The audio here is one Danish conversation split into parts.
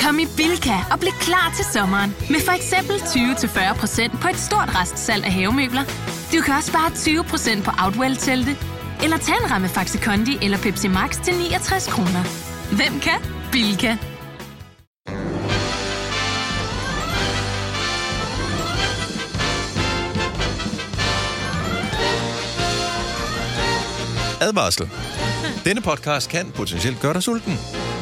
Kom i Bilka og bliv klar til sommeren. Med for eksempel 20-40% på et stort restsalg af havemøbler. Du kan også spare 20% på Outwell-telte. Eller tag en ramme Faxi Kondi eller Pepsi Max til 69 kroner. Hvem kan? Bilka. Advarsel. Denne podcast kan potentielt gøre dig sulten.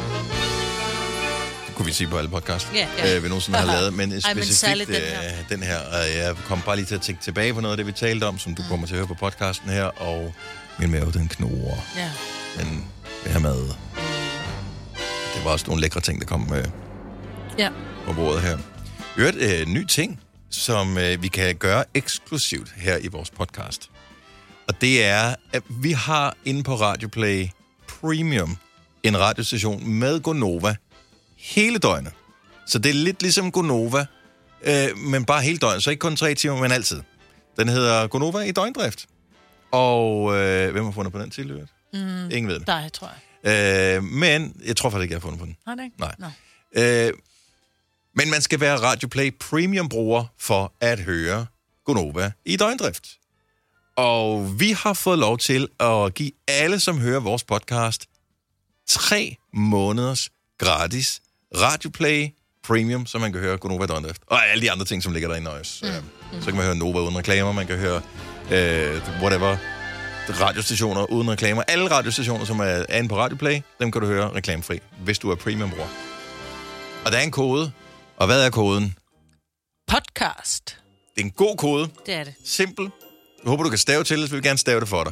Det kunne vi sige på alle podcasts, vi nogensinde har lavet, men specifikt den her. Jeg kom bare lige til at tænke tilbage på noget af det, vi talte om, som du kommer til at høre på podcasten her, og min mave, den knurrer. Ja. Men det her mad, det var også nogle lækre ting, der kom på bordet her. Vi har hørt en ny ting, som vi kan gøre eksklusivt her i vores podcast. Og det er, at vi har inde på Radioplay Premium en radiostation med Gonova hele døgnet. Så det er lidt ligesom Gonova, men bare hele døgnet. Så ikke kun 3 timer, men altid. Den hedder Gonova i døgndrift. Og hvem har fundet på den til? Ingen ved det. Nej, tror jeg. Men jeg tror faktisk ikke, jeg har fundet på den. Har det ikke? Nej. Men man skal være Radioplay Premium-bruger for at høre Gonova i døgndrift. Og vi har fået lov til at give alle, som hører vores podcast, 3 måneders gratis Radioplay Premium, så man kan høre Gonova døgndrift. Og alle de andre ting, som ligger derinde også. Så kan man høre Nova uden reklamer, man kan høre whatever, radiostationer uden reklamer. Alle radiostationer, som er inde på Radioplay, dem kan du høre reklamefri, hvis du er premium-bruger. Og der er en kode. Og hvad er koden? Podcast. Det er en god kode. Det er det. Simpel. Jeg håber, du kan stave til, så vil vi gerne stave det for dig.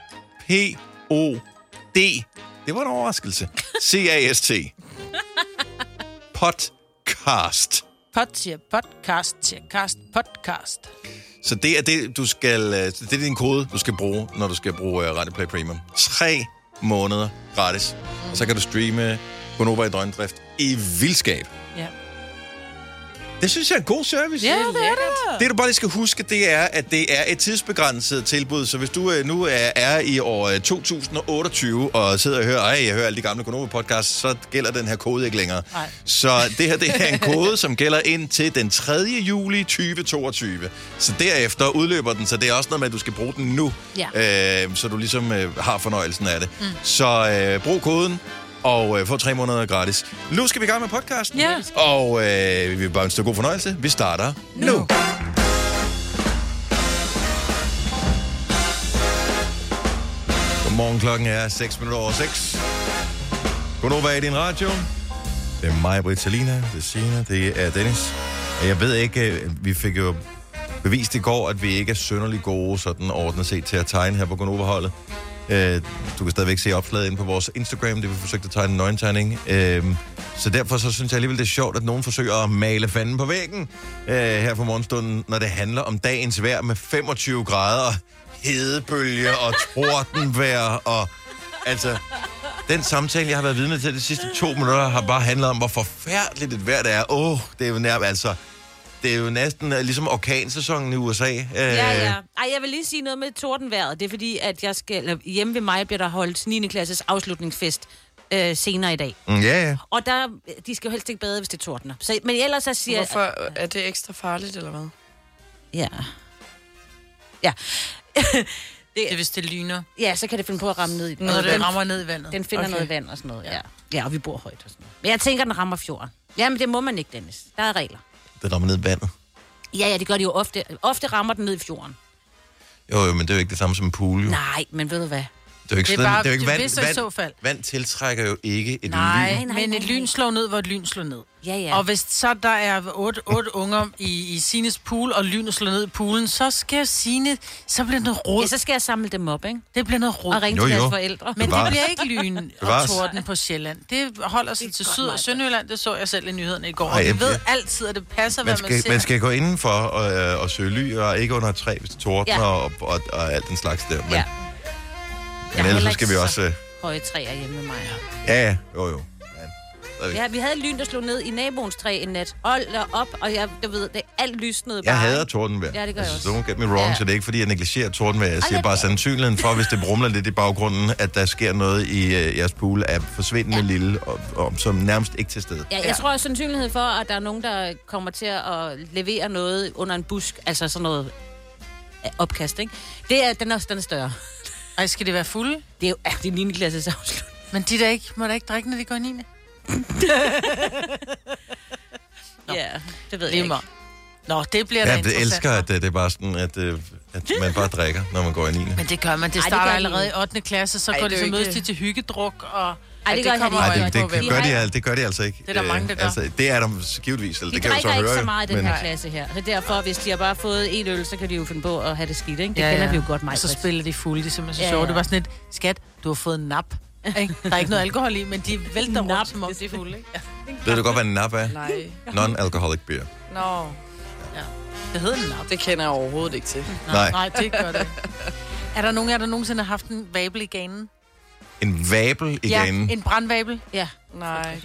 P-O-D. Det var en overraskelse. C-A-S-T. Podcast. Podcast. Så det er det, du skal... Det er din kode, du skal bruge, når du skal bruge Radioplay Premium. 3 måneder gratis. Og så kan du streame Gonova i døgndrift i vildskab. Ja. Det synes jeg er en god service. Ja, det er det. Det, du bare lige skal huske, det er, at det er et tidsbegrænset tilbud. Så hvis du nu er i år 2028 og sidder og hører, jeg hører alle de gamle Gonova-podcasts, så gælder den her kode ikke længere. Nej. Så det her, det er en kode, som gælder ind til den 3. juli 2022. Så derefter udløber den, så det er også noget med, at du skal bruge den nu. Ja. Så du ligesom har fornøjelsen af det. Så brug koden. Og få 3 måneder gratis. Nu skal vi i gang med podcasten. Ja. Og vi vil bare ønske dig god fornøjelse. Vi starter nu. Godmorgen, klokken er 6:06. Godnova i din radio. Det er mig, Britt, Salina, det er Signe, det er Dennis. Jeg ved ikke, vi fik jo bevist i går, at vi ikke er synderligt gode sådan ordnet set til at tegne her på Gonova-holdet. Du kan stadigvæk se opslaget inde på vores Instagram, det vi forsøgte at tegne en nøgentegning. Så derfor så synes jeg alligevel, det er sjovt, at nogen forsøger at male fanden på væggen her på morgenstunden, når det handler om dagens vejr med 25 grader, hedebølge og tordenvejr. Og altså, den samtale, jeg har været vidne til de sidste 2 minutter, har bare handlet om, hvor forfærdeligt et vejr det er. Det er jo nærmest, altså... Det er jo næsten ligesom orkansæsonen i USA. Ja. Ej, jeg vil lige sige noget med tordenvejret. Det er fordi, at jeg skal... Hjemme ved mig bliver der holdt 9. klasses afslutningsfest senere i dag. Ja. Og de skal jo helst ikke bade, hvis det tordner. Så, men ellers så siger... Hvorfor er det ekstra farligt, eller hvad? Ja. Det er, hvis det lyner. Ja, så kan det finde på at ramme ned i den. Når det rammer ned i vandet. Den finder noget vand og sådan noget, ja. Og vi bor højt og sådan noget. Men jeg tænker, den rammer fjorden. Jamen, det må man ikke, Dennis. Der er regler. Det rammer ned i vandet. Ja, det gør de jo ofte. Ofte rammer den ned i fjorden. Jo, men det er jo ikke det samme som en pool, jo. Nej, men ved du hvad? Det er jo ikke, det er bare, det er jo ikke vand, i så fald. Vand tiltrækker jo ikke et lyn. Nej, men et lyn slår ned, hvor et lyn slår ned. Ja. Og hvis så der er 8 unger i Sines pool, og lynet slår ned i poolen, så skal Sine, så bliver det noget rod. Ja, så skal jeg samle dem op, ikke? Det bliver noget rod. Og ringe til deres forældre. Men det bliver ikke lyn og torden på Sjælland. Det holder sig til Syd- og Sønderjylland. Det så jeg selv i nyhederne i går. Og vi ved altid, at det passer, hvad man ser. Man skal gå indenfor og søge ly, og ikke under et træ, hvis det tordner og alt den slags der. Men ellers så skal vi også... høje træer hjemme med mig. Ja. Jo. Ja, vi havde lyn, der slog ned i naboens træ en nat. Hold da op, og du ved, det alt lysnede bare. Jeg hader tordenvejr. Ja, det gør jeg også. Don't get me wrong, så det er ikke, fordi jeg negligerer tordenvejr. Jeg siger bare sandsynligheden for, hvis det brumler lidt i baggrunden, at der sker noget i jeres pool, er forsvindende lille, og som nærmest ikke til stede. Ja, jeg tror, at sandsynligheden for, at der er nogen, der kommer til at levere noget under en busk, altså sådan noget opkast, ikke? Den er større. Ej, skal det være fulde? Det er jo det er 9. klasses afslut. Men de må da ikke drikke, når de går i 9. Ja, det ved jeg ikke. Nå, det bliver da interessant. Jeg elsker, at det er bare sådan, at man bare drikker, når man går i 9. Men det gør man. Det starter allerede i 8. klasse, så går de så mødes til hyggedruk, og... Ej, det gør de altså ikke. Det er der mange, der gør. Altså, det er der givetvis. De drikker ikke så meget i den her klasse her. Så derfor, hvis de har bare fået en øl, så kan de jo finde på at have det skidt, ikke? Det kender vi jo godt, mig. Og så spiller de fulde, det er simpelthen så sjovt. Det var sådan et, skat, du har fået en nap. Ikke? Der er ikke noget alkohol i, men de vælter rundt, som om de er fulde, ikke? Ved du godt, hvad en nap er? Nej. Non-alcoholic beer. Nå. Ja. Det hedder en nap. Det kender jeg overhovedet ikke til. Nej, det gør det ikke. Er der nogen af jer, der nogensinde har haft en vabel i ganen? En vabel i ganen? Ja, en brandvabel. Ja. Nej.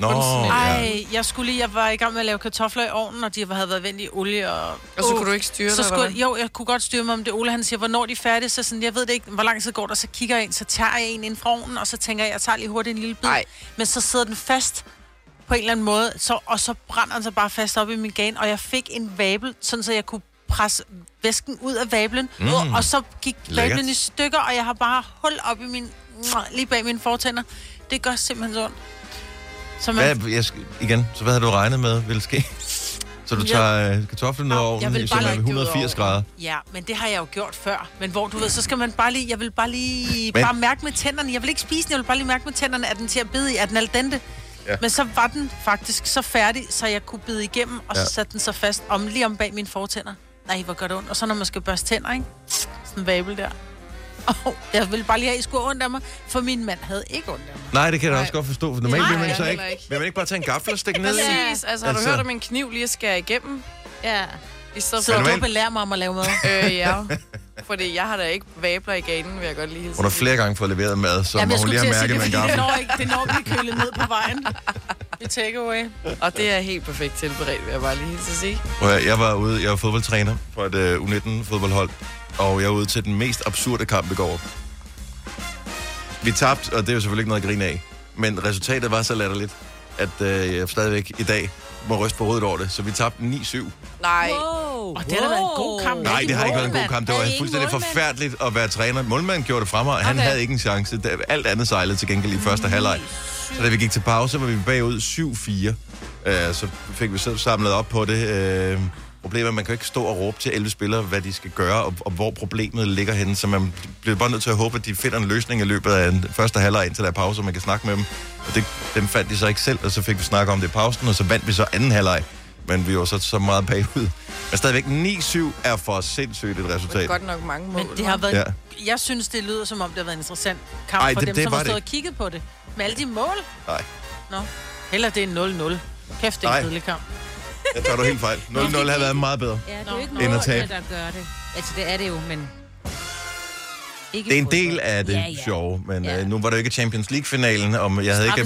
Jeg var i gang med at lave kartofler i ovnen, og de havde været vendt i olie. Og så kunne du ikke styre det, Jo, jeg kunne godt styre mig om det. Ole, han siger, hvornår de er færdige, så sådan, jeg ved det ikke, hvor lang tid går der, så kigger jeg ind, så tager jeg en ind fra ovnen, og så tænker jeg tager lige hurtigt en lille bid. Ej. Men så sidder den fast på en eller anden måde, og så brænder den så bare fast op i min gan, og jeg fik en vabel, sådan så jeg kunne presse væsken ud af vablen, og så gik vablen i stykker, og jeg har bare hul op i min, lige bag mine fortænder. Det gør simpelthen så ondt. Så hvad havde du regnet med ville ske? Så du tager kartoflen ud over ovnen i 180 grader? Ja, men det har jeg jo gjort før. Men hvor du ved, så skal man bare lige, jeg vil bare lige bare mærke med tænderne. Jeg vil ikke spise den, jeg vil bare lige mærke med tænderne, at den til at bide i, at den al dente. Ja. Men så var den faktisk så færdig, så jeg kunne bide igennem, og så satte den så fast lige om bag mine fortænder. Nej, hvor gør det ondt. Og så når man skal børste tænder, ikke? Sådan en vabel der. Jeg ville bare lige have, at I skulle ondt af mig, for min mand havde ikke ondt af mig. Nej, det kan jeg også godt forstå, for normalt vil man så ikke. Vil man ikke bare tage en gaffel og stikke ned i? Præcis, altså har du hørt om en kniv lige at skære igennem? Ja. Så du belærer mig om at lave mad? Ja. Fordi jeg har da ikke vabler i ganen, vil jeg godt lige hilse. Hun har flere gange fået leveret mad, så må hun lige have mærket med en gaffel. Det når vi kølet ned på vejen. I takeaway. Og det er helt perfekt tilberedt, vil jeg bare lige hilse at sige. Jeg var fodboldtræner for et U19-fodboldhold, og jeg var ude til den mest absurde kamp i går. Vi tabte, og det er jo selvfølgelig ikke noget at grine af, men resultatet var så latterligt, at jeg stadigvæk i dag må ryste på hovedet over det. Så vi tabte 9-7. Nej. Og det har da været en god kamp. Nej, det har ikke været en god kamp. Det var fuldstændig forfærdeligt at være træner. Målmanden gjorde det fra mig, og han havde ikke en chance. Alt andet sejlede til gengæld i første halvleg. Så da vi gik til pause, var vi bagud 7-4. Så fik vi så samlet op på det. Problemet er, at man kan ikke stå og råbe til 11 spillere, hvad de skal gøre, og hvor problemet ligger henne. Så man bliver bare nødt til at håbe, at de finder en løsning i løbet af en første halvleg, indtil der er pause, og man kan snakke med dem. Og dem fandt de så ikke selv, og så fik vi snakket om det i pausen, og så vandt vi så anden halvleg. Men vi var så meget bagud. Men stadigvæk 9-7 er for sindssygt et resultat. Det er godt nok mange mål. Men det har været, jeg synes, det lyder som om, det har været en interessant kamp for dem, som har stået og kigget på det. Med alle de mål. Nej. Nå. Heller det er 0-0. Kæft, det er en kedelig kamp. Jeg tager du helt fejl. 0-0 havde været meget bedre. Ja, det er jo ikke målene, der gør det. Altså, det er det jo, men... Det er en del af det sjove, men nu var det jo ikke Champions League-finalen, og jeg havde ikke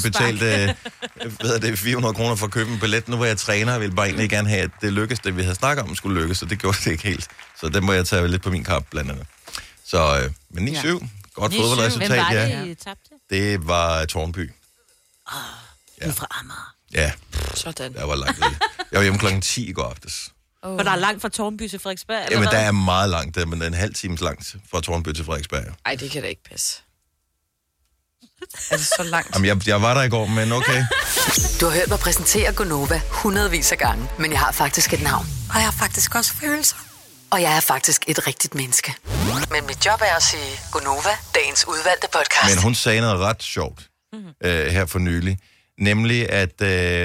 betalt 400 kroner for at købe en billet. Nu var jeg træner, og ville bare egentlig gerne have, at det lykkedes, det vi havde snakket om, skulle lykkes, og det gjorde det ikke helt. Så den må jeg tage lidt på min kamp, blandt andet. Så, men 9-7, godt fodboldresultat, ja. Hvem var det, I tabte? Det var Tårnby. Du er fra Amager. Ja. Sådan. Jeg var langt ude. Jeg var hjemme klokken 10 i går aftes. For der er langt fra Tårnby til Frederiksberg, eller Jamen, der er meget langt, men der er en halv times langt fra Tårnby til Frederiksberg. Ej, det kan da ikke passe. Er det så langt? Jamen, jeg var der i går, men okay. Du har hørt mig præsentere Gonova hundredvis af gange, men jeg har faktisk et navn. Og jeg har faktisk også følelser. Og jeg er faktisk et rigtigt menneske. Men mit job er at sige Gonova, dagens udvalgte podcast. Men hun sagde noget ret sjovt her for nylig. Nemlig, at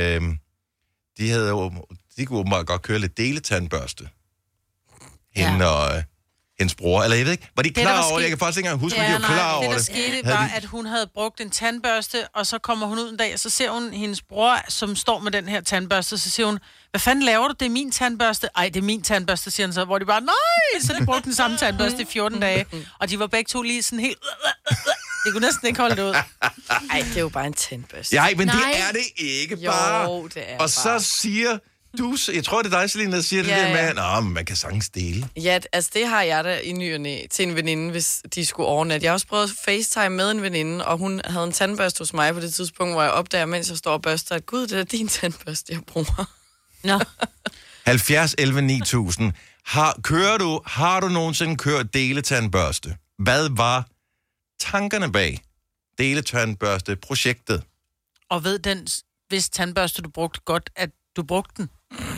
de kunne åbenbart godt køre lidt deletandbørste. Hende og hendes bror. Eller jeg ved ikke, var de klar over det? Jeg kan faktisk ikke engang huske, at de var klar over det. Det, der skete, var, at hun havde brugt en tandbørste, og så kommer hun ud en dag, og så ser hun hendes bror, som står med den her tandbørste, så siger hun, hvad fanden laver du? Det er min tandbørste. Ej, det er min tandbørste, siger han så. Hvor de bare, nej! Så de brugte den samme tandbørste i 14 dage. Og de var begge to lige sådan helt... Det kunne næsten ikke holde det ud. Ej, det er jo bare en tandbørste. Nej, men det er det ikke bare. Jo, det er og bare. Så siger du, jeg tror, det er dig, Selina, der siger det der med, man kan sagtens dele. Ja, altså det har jeg da i ny og næ til en veninde, hvis de skulle overnatte. Jeg har også prøvet at FaceTime med en veninde, og hun havde en tandbørste hos mig på det tidspunkt, hvor jeg opdager, mens jeg står og børster, at gud, det er din tandbørste, jeg bruger. Nå. 70 11 9000. Har du nogensinde kørt deletandbørste? Hvad var tankerne bag deletandbørste-projektet? Og ved den, hvis tandbørste du brugte godt, at du brugte den?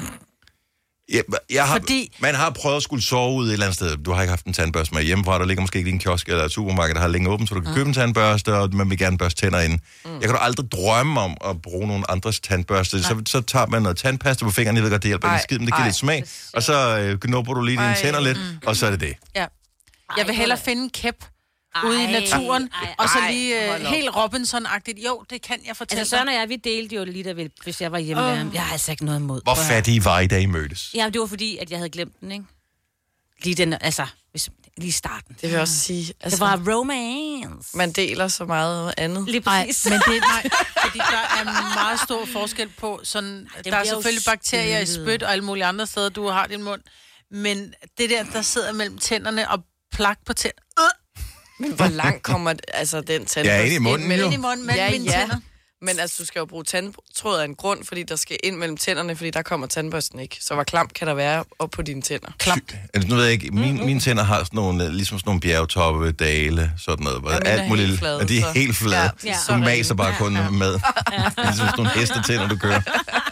Man har prøvet at skulle sove ud et eller andet sted. Du har ikke haft en tandbørste med hjemmefra. Der ligger måske ikke i en kiosk eller et supermarked, der har længe åbent, så du kan købe en tandbørste, og man vil gerne børste tænder inde. Jeg kan da aldrig drømme om at bruge nogen andres tandbørste. Så tager man noget tandpasta på fingrene. Jeg ved godt, det hjælper ikke skid, men det giver lidt smag. Og så knupper du lige dine tænder lidt, og så er det det. Ja. Jeg vil hellere finde en kæp ude i naturen, og så lige helt Robinson-agtigt. Jo, det kan jeg fortælle. Altså Søren og jeg, vi delte jo lige der, hvis jeg var hjemme med ham. Jeg har altså ikke noget imod. Hvor fattige var I, da I mødtes? Ja, det var fordi, at jeg havde glemt den, ikke? Lige den, altså, lige starten. Det vil jeg også sige. Altså, det var romance. Man deler så meget andet. Lige præcis. Men det fordi der er meget stor forskel på sådan, der er selvfølgelig bakterier i spyt og alle mulige andre steder, du har din mund. Men det der sidder mellem tænderne og plak på tænderne. Men hvor langt kommer den tandbørste? Ja, ind i munden jo. Ind i munden mellem mine tænder. Men altså, du skal jo bruge tandtråd af en grund, fordi der skal ind mellem tænderne, fordi der kommer tandbørsten ikke. Så hvor klam kan der være op på dine tænder? Klam. Altså, nu ved jeg ikke, mine tænder har sådan nogle, ligesom sådan nogle bjergtoppe, dale, sådan noget. Hvor alt muligt, flade, de er helt flade. Ja. Du maser bare kun med. Ligesom sådan nogle hestetænder, du kører.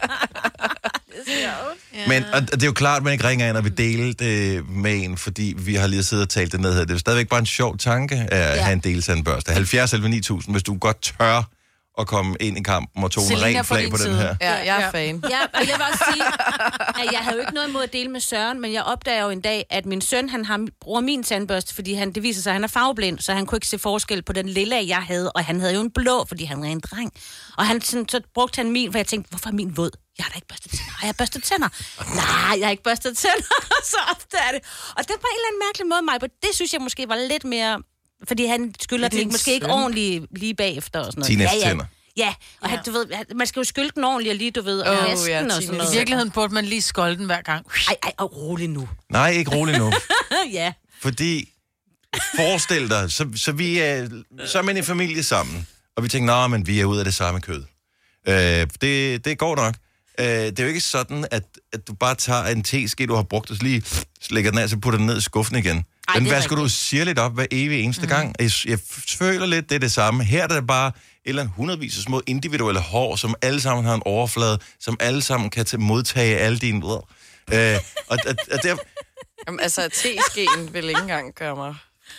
Men og det er jo klart, at man ikke ringer ind og vil dele det med en, fordi vi har lige siddet og talt det ned her. Det er stadigvæk bare en sjov tanke at have en deletandbørste. 70 11 9000, hvis du godt tør at komme ind i kampen og tog en ren flag på den her. Ja, jeg er fan. Ja, og jeg vil også sige, at jeg havde jo ikke noget imod at dele med Søren, men jeg opdager jo en dag, at min søn, bruger min tandbørste, fordi det viser sig, at han er farveblind, så han kunne ikke se forskel på den lille, jeg havde, og han havde jo en blå, fordi han var en dreng. Og så brugte han min, for jeg tænkte, hvorfor er min våd? Jeg har da ikke børstet tænder. Har jeg børstet tænder? Nej, jeg har ikke børstet tænder. Så opdager det. Og det var på en eller anden mærkelig måde, mig, det synes jeg måske var lidt mere, fordi han skylder det måske ikke ordentligt lige bagefter og sådan noget. Teenage-tænder. Ja, og du ved, man skal jo skylde den ordentligt, og lige, du ved, og næsten og sådan noget. I virkeligheden burde man lige skolde den hver gang. Ej, rolig nu. Nej, ikke rolig nu. Ja. Fordi, forestil dig, så er man i familie sammen, og vi tænker, men vi er ude af det samme kød. Det går nok. Det er jo ikke sådan, at du bare tager en teske, du har brugt, og så lige lægger den af, så putter den ned i skuffen igen. Den vasker du sirligt op hver evig eneste gang. Jeg føler lidt, det er det samme. Her er det bare et eller andet hundredvis af små individuelle hår, som alle sammen har en overflade, som alle sammen kan modtage alle dine og der... Jamen, altså, teskeen vil ikke engang gøre mig...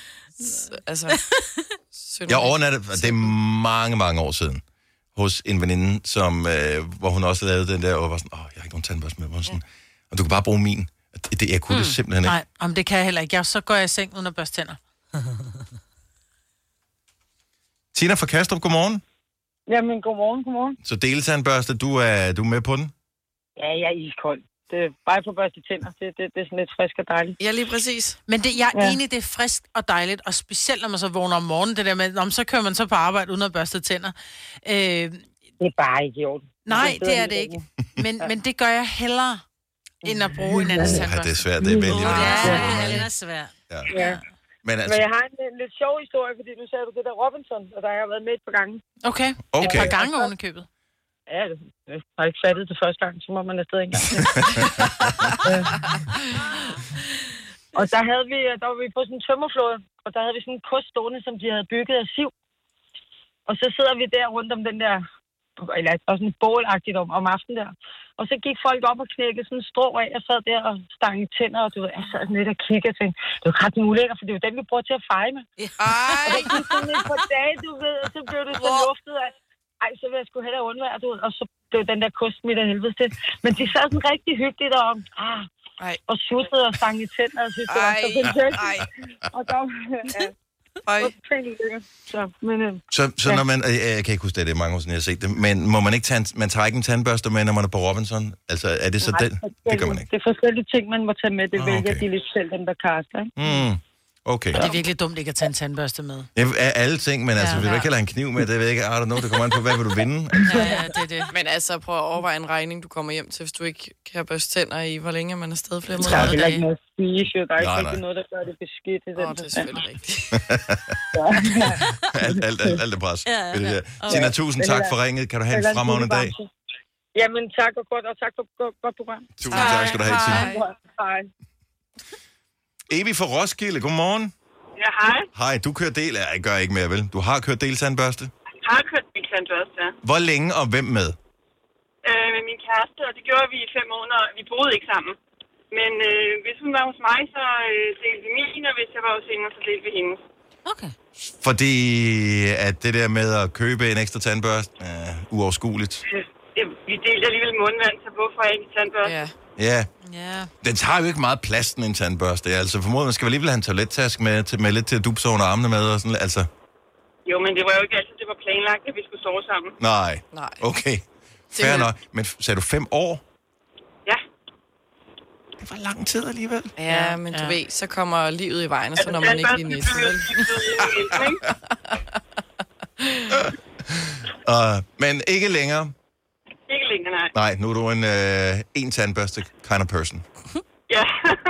Jeg overnattede, det er mange, mange år siden, hos en veninde, som, hvor hun også lavede den der, og var sådan, jeg har ikke nogen tandbørste med, sådan, og du kan bare bruge min. Jeg kunne det simpelthen ikke. Nej, det kan jeg heller ikke. Så går jeg i seng uden at børste tænder. Tina fra Kastrup, godmorgen. Jamen, godmorgen. Så deletandbørste, du er med på den? Ja, jeg er iskold. Det er bare på børste tænder. Det er sådan lidt frisk og dejligt. Ja, lige præcis. Men jeg er enig, det er frisk og dejligt, og specielt når man så vågner om morgenen, det der med, så kører man så på arbejde uden at børste tænder. Det er bare ikke i orden. Nej, det er det ikke. Men det gør jeg hellere, end at bruge en anden tandbørste. Ja, det er svært, det er vælge. Det er svært. Ja. Men jeg har en lidt sjov historie, fordi nu sagde du det der Robinson, og der har jeg været med et par gange. Okay. Et par gange oven i købet. Ja, jeg har ikke fattet det første gang, så må man afsted en gang. Og der var vi på sådan en tømmerflåde, og der havde vi sådan en kost stående, som de havde bygget af siv. Og så sidder vi der rundt om den der, eller også sådan bålagtigt om aftenen der. Og så gik folk op og knækkede sådan en strå af, og sad der og stange tænder, og du ved, jeg sad sådan lidt og kiggede og tænkte, det er jo ret ulækkert, for det er jo den, vi bruger til at feje med. Og det gik sådan et par dage, du ved, og så blev det så luftet af, så vil jeg sgu hellere undvære, du ved, og så blev den der kost midt af helvede til. Men de sad sådan rigtig hyggeligt og suttede og stange i tænder, og synes, det var så fantastisk. Og der Så når man, jeg kan ikke huske det er mange år siden, jeg har set det, men må man ikke man tager ikke en tandbørste med, når man er på Robinson? Altså, er det så den? Det gør man ikke. Det er forskellige ting, man må tage med. Det vælger de lidt selv, dem der kaster, ikke? Okay. Og det er virkelig dumt ikke at tage en tandbørste med. Ja, af alle ting, men altså, vil du ikke heller have en kniv med? Det ved jeg ikke. Det kommer an på, hvad vil du vinde? Altså. Ja, det er det. Men altså, prøv at overveje en regning, du kommer hjem til, hvis du ikke kan børste tænder i, hvor længe man er afsted flere måneder. Der er ikke noget spise, der er ikke noget, der gør det beskidt. Det er selvfølgelig rigtigt. alt er pres. Tina, tusind tak for ringet. Kan du have en fremragende dag? Jamen tak og tak for godt program. Tusind tak skal du have, Tina. Hej. Evi fra Roskilde, godmorgen. Ja, hej. Hej, du kører del... Jeg gør ikke mere, vel? Du har kørt deltandbørste? Har kørt deltandbørste, ja. Hvor længe og hvem med? Med min kæreste, og det gjorde vi i 5 måneder. Vi boede ikke sammen. Men hvis hun var hos mig, så delte vi min, og hvis jeg var hos hende, så delte vi hendes. Okay. Fordi at det der med at købe en ekstra tandbørste er uoverskueligt. Vi delte alligevel mundvand, så hvorfor ikke tandbørste? Ja. Den tager jo ikke meget plads, en tandbørste. Altså formodentlig, man skal alligevel have en toilettask med lidt til at dupse under armene med og sådan, altså. Jo, men det var jo ikke altid, det var planlagt, at vi skulle sove sammen. Nej. Okay. Fair nok. Men sagde du 5 år? Ja. Det var lang tid alligevel. Ja, men du ved, så kommer livet i vejen, og så når man ikke lige næste. Men ikke længere. Ikke længere, nej. Nej, nu er du en tandbørste kind of person. Ja.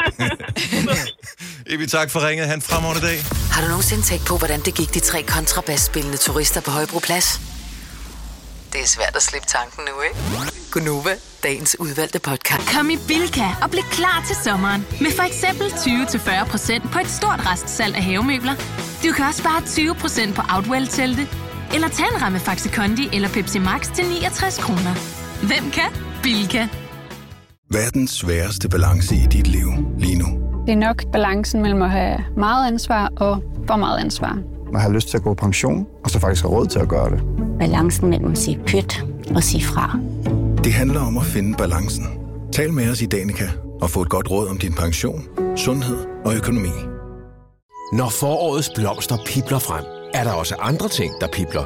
Evi, tak for ringet. Han fremragende dag. Har du nogensinde tænkt på, hvordan det gik de 3 kontrabasspillende turister på Højbroplads? Det er svært at slippe tanken nu, ikke? Gunova, dagens udvalgte podcast. Kom i Bilka og bliv klar til sommeren. Med for eksempel 20-40% på et stort restsalg af havemøbler. Du kan også spare 20% på Outwell-telte. Eller tag en ramme Faxi Kondi eller Pepsi Max til 69 kroner. Hvem kan? Bilka. Hvad er den sværeste balance i dit liv lige nu? Det er nok balancen mellem at have meget ansvar og for meget ansvar. Man har lyst til at gå på pension, og så faktisk have råd til at gøre det. Balancen mellem at sige pyt og sige fra. Det handler om at finde balancen. Tal med os i Danica og få et godt råd om din pension, sundhed og økonomi. Når forårets blomster pibler frem, er der også andre ting, der pibler.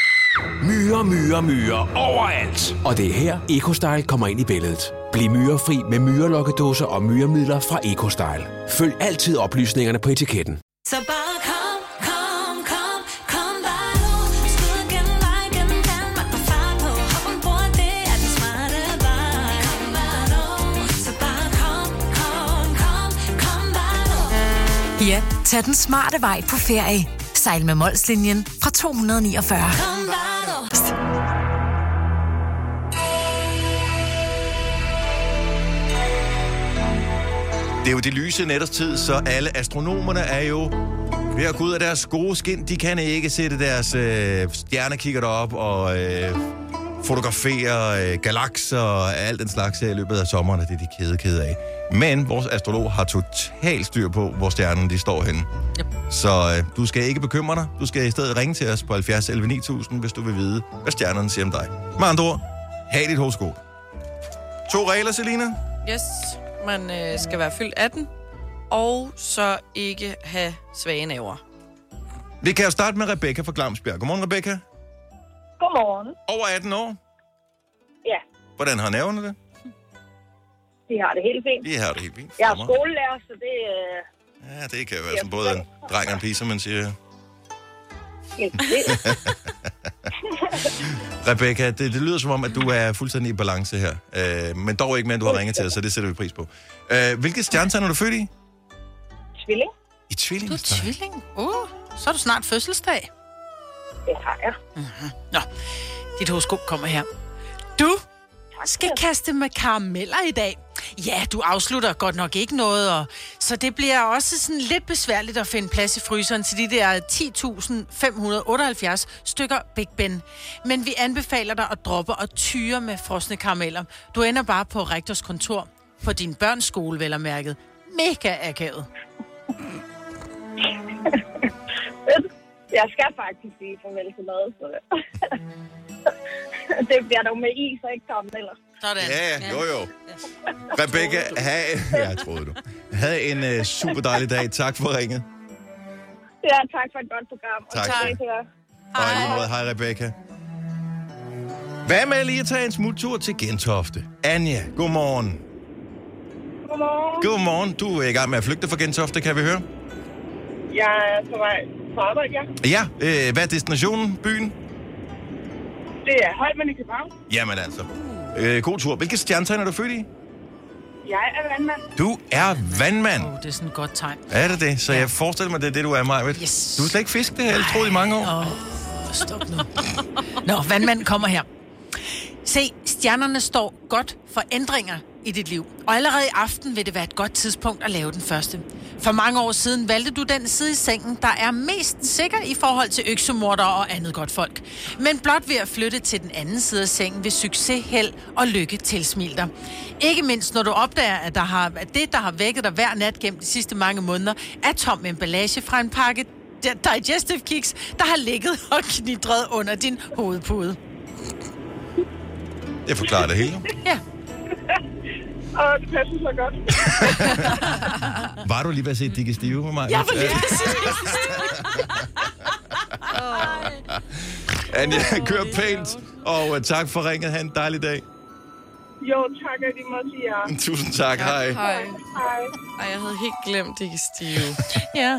Myrer overalt. Og det er her, EcoStyle kommer ind i billedet. Bliv myrefri med myrelokkedåser og myremidler fra EcoStyle. Følg altid oplysningerne på etiketten. Så bare kom bare nu. Skud gennem vej, gennem Danmark på fart på. Hop ombord, det er den smarte vej. Kom bare nu. Så bare kom bare nu. Ja, tag den smarte vej på ferie. Sejl med Molslinjen fra 249. Kom bare nu. Det er jo de lyse nætters tid, så alle astronomerne er jo ved at gå ud af deres gode skin. De kan ikke sætte deres stjernekikker derop og fotografere galakser og alt den slags her i løbet af sommeren, og det er de kede af. Men vores astrolog har totalt styr på, hvor stjernerne de står henne. Yep. Så du skal ikke bekymre dig. Du skal i stedet ringe til os på 70 11 9000, hvis du vil vide, hvad stjernerne siger om dig. Med andre ord, have dit horoskop. 2 regler, Selina. Yes. Man skal være fyldt 18, og så ikke have svage næver. Vi kan jo starte med Rebecca fra Glamsbjerg. Godmorgen, Rebecca. Godmorgen. Over 18 år? Ja. Hvordan har nerverne det? De har det helt fint. De har det helt fint. Jeg er skolelærer, så det... Ja, det kan jo være som både en dreng og en pige, som man siger. Rebecca, det lyder som om, at du er fuldstændig i balance her. Men dog ikke mere, end du har ringet til os, så det sætter vi pris på. Hvilket stjernetegn er du født i? Tvilling. I tvilling? Du er tvilling? Så er du snart fødselsdag. Det har jeg. Mm-hmm. Nå, dit horoskop kommer her. Du skal kaste med karameller i dag. Ja, du afslutter godt nok ikke noget, så det bliver også sådan lidt besværligt at finde plads i fryseren til de der 10.578 stykker Big Ben. Men vi anbefaler dig at droppe og tyre med frosne karameller. Du ender bare på rektors kontor på din børns skole, vel og mærket. Mega akavet. Jeg skal faktisk sige farvel til mad, så det bliver dog med is og ikke karameller. Sådan. Ja, jo. Rebecca, jeg troede du. Havde en super dejlig dag. Tak for ringet. Ja, tak for et godt program. Tak. Og tak til jer. Og i lige måde, hej Rebecca. Hvad med lige at tage en smuttur til Gentofte? Anja, godmorgen. Godmorgen. Godmorgen. Du er i gang med at flygte fra Gentofte, kan vi høre? Jeg er på vej på arbejde, ja. Ja, hvad er destinationen, byen? Det er Holmen i København. Jamen altså. God tur. Hvilke stjernetegn er du født i? Jeg er vandmand. Du er vandmand. Det er sådan et godt tegn. Er det det? Så jeg forestiller mig, det er det, du er, Majbet. Yes. Du er slet ikke fisk, det har jeg troet i mange år. Stop nu. Nå, vandmanden kommer her. Se, stjernerne står godt for ændringer i dit liv. Og allerede i aften vil det være et godt tidspunkt at lave den første. For mange år siden valgte du den side i sengen, der er mest sikker i forhold til øksemordere og andet godt folk. Men blot ved at flytte til den anden side af sengen vil succes, held og lykke tilsmile dig. Ikke mindst når du opdager, at det, der har vækket dig hver nat gennem de sidste mange måneder, er tom emballage fra en pakke Digestive Kicks, der har ligget og knitret under din hovedpude. Det forklarer det hele. Ja. Og det passer så godt. Var du lige ved at se Digestive med mig? Jeg var lige ved at se Anja, kør pænt, og tak for ringet. Ha' en dejlig dag. Jo, tak, at I måtte sige jer. Tusind tak, hej. Hej. Hej. Ej, jeg havde helt glemt Digestive. Ja.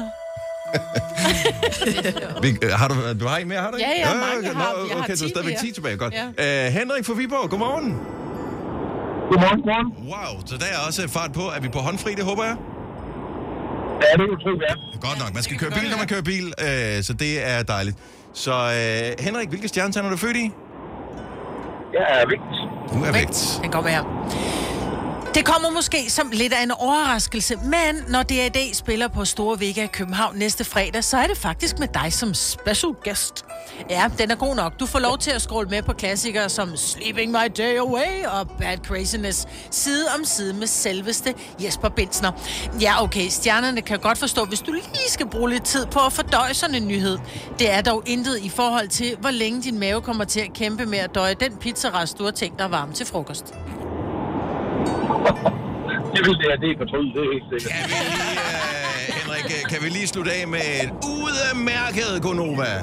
Har du har en mere, har du ikke? Ja, mange har. Jeg har okay, du er stadigvæk 10 tilbage, godt. Ja. Henrik fra Viborg, godmorgen. Godmorgen. Wow, så der er også fart på. Er vi på håndfri, det håber jeg? Ja, det er utroligt, ja. Godt nok, man skal køre bil, når man kører bil, så det er dejligt. Så Henrik, hvilke stjernetegn er du født i? Jeg er vægt. Du er vægt. Den kommer her. Det kommer måske som lidt af en overraskelse, men når D&D spiller på Store Vega i København næste fredag, så er det faktisk med dig som special guest. Ja, den er god nok. Du får lov til at scrolle med på klassikere som Sleeping My Day Away og Bad Craziness, side om side med selveste Jesper Bindsner. Ja, okay, stjernerne kan godt forstå, hvis du lige skal bruge lidt tid på at fordøje sådan en nyhed. Det er dog intet i forhold til, hvor længe din mave kommer til at kæmpe med at døje den pizzarest, du har tænkt dig varme til frokost. Jeg vil det, at det er fortrydet, det er helt sikkert. Henrik, kan vi lige slutte af med et udmærket Gonova?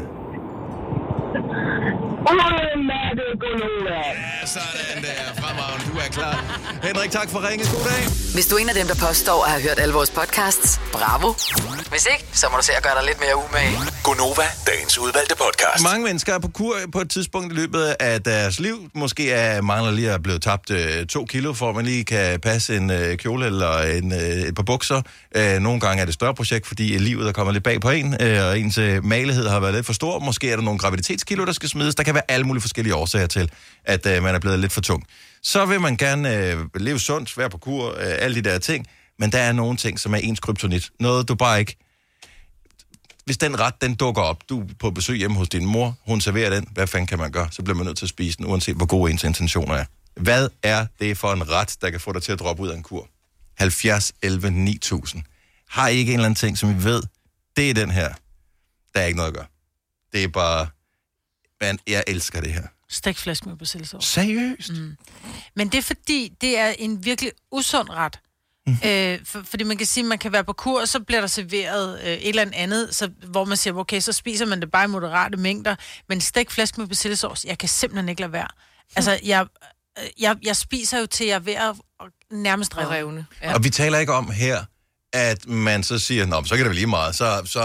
Udmærket Gonova! Ja, sådan der. Fremragende, du er klar. Henrik, tak for ringet. God dag. Hvis du er en af dem, der påstår at have hørt alle vores podcasts, bravo. Hvis ikke, så må du se at gøre dig lidt mere umage. Gonova, dagens udvalgte podcast. Mange mennesker er på kur på et tidspunkt i løbet af deres liv. Måske mangler lige at blive tabt 2 kilo, for at man lige kan passe en kjole eller et par bukser. Nogle gange er det et større projekt, fordi livet er kommet lidt bag på en, og ens malighed har været lidt for stor. Måske er der nogle graviditetskilo, der skal smides. Der kan være alle mulige forskellige årsager til, at man er blevet lidt for tung. Så vil man gerne leve sundt, være på kur, alle de der ting. Men der er nogle ting, som er ens kryptonit. Noget, du bare ikke... Hvis den ret, den dukker op, du er på besøg hjemme hos din mor, hun serverer den, hvad fanden kan man gøre? Så bliver man nødt til at spise den, uanset hvor gode ens intentioner er. Hvad er det for en ret, der kan få dig til at droppe ud af en kur? 70, 11, 9000. Har I ikke en eller anden ting, som I ved, det er den her. Der er ikke noget at gøre. Det er bare... Men jeg elsker det her. Stegt flæsk med persillesovs. Seriøst? Men det er fordi, det er en virkelig usund ret. Fordi man kan sige, at man kan være på kur, og så bliver der serveret et eller andet, så, hvor man siger, okay, så spiser man det bare i moderate mængder. Men stegt flæsk med persillesovs, jeg kan simpelthen ikke lade være. Altså, jeg spiser jo til, jeg er ved at nærmest revne. Ja. Og vi taler ikke om her, at man så siger, nå, så kan det vel lige meget,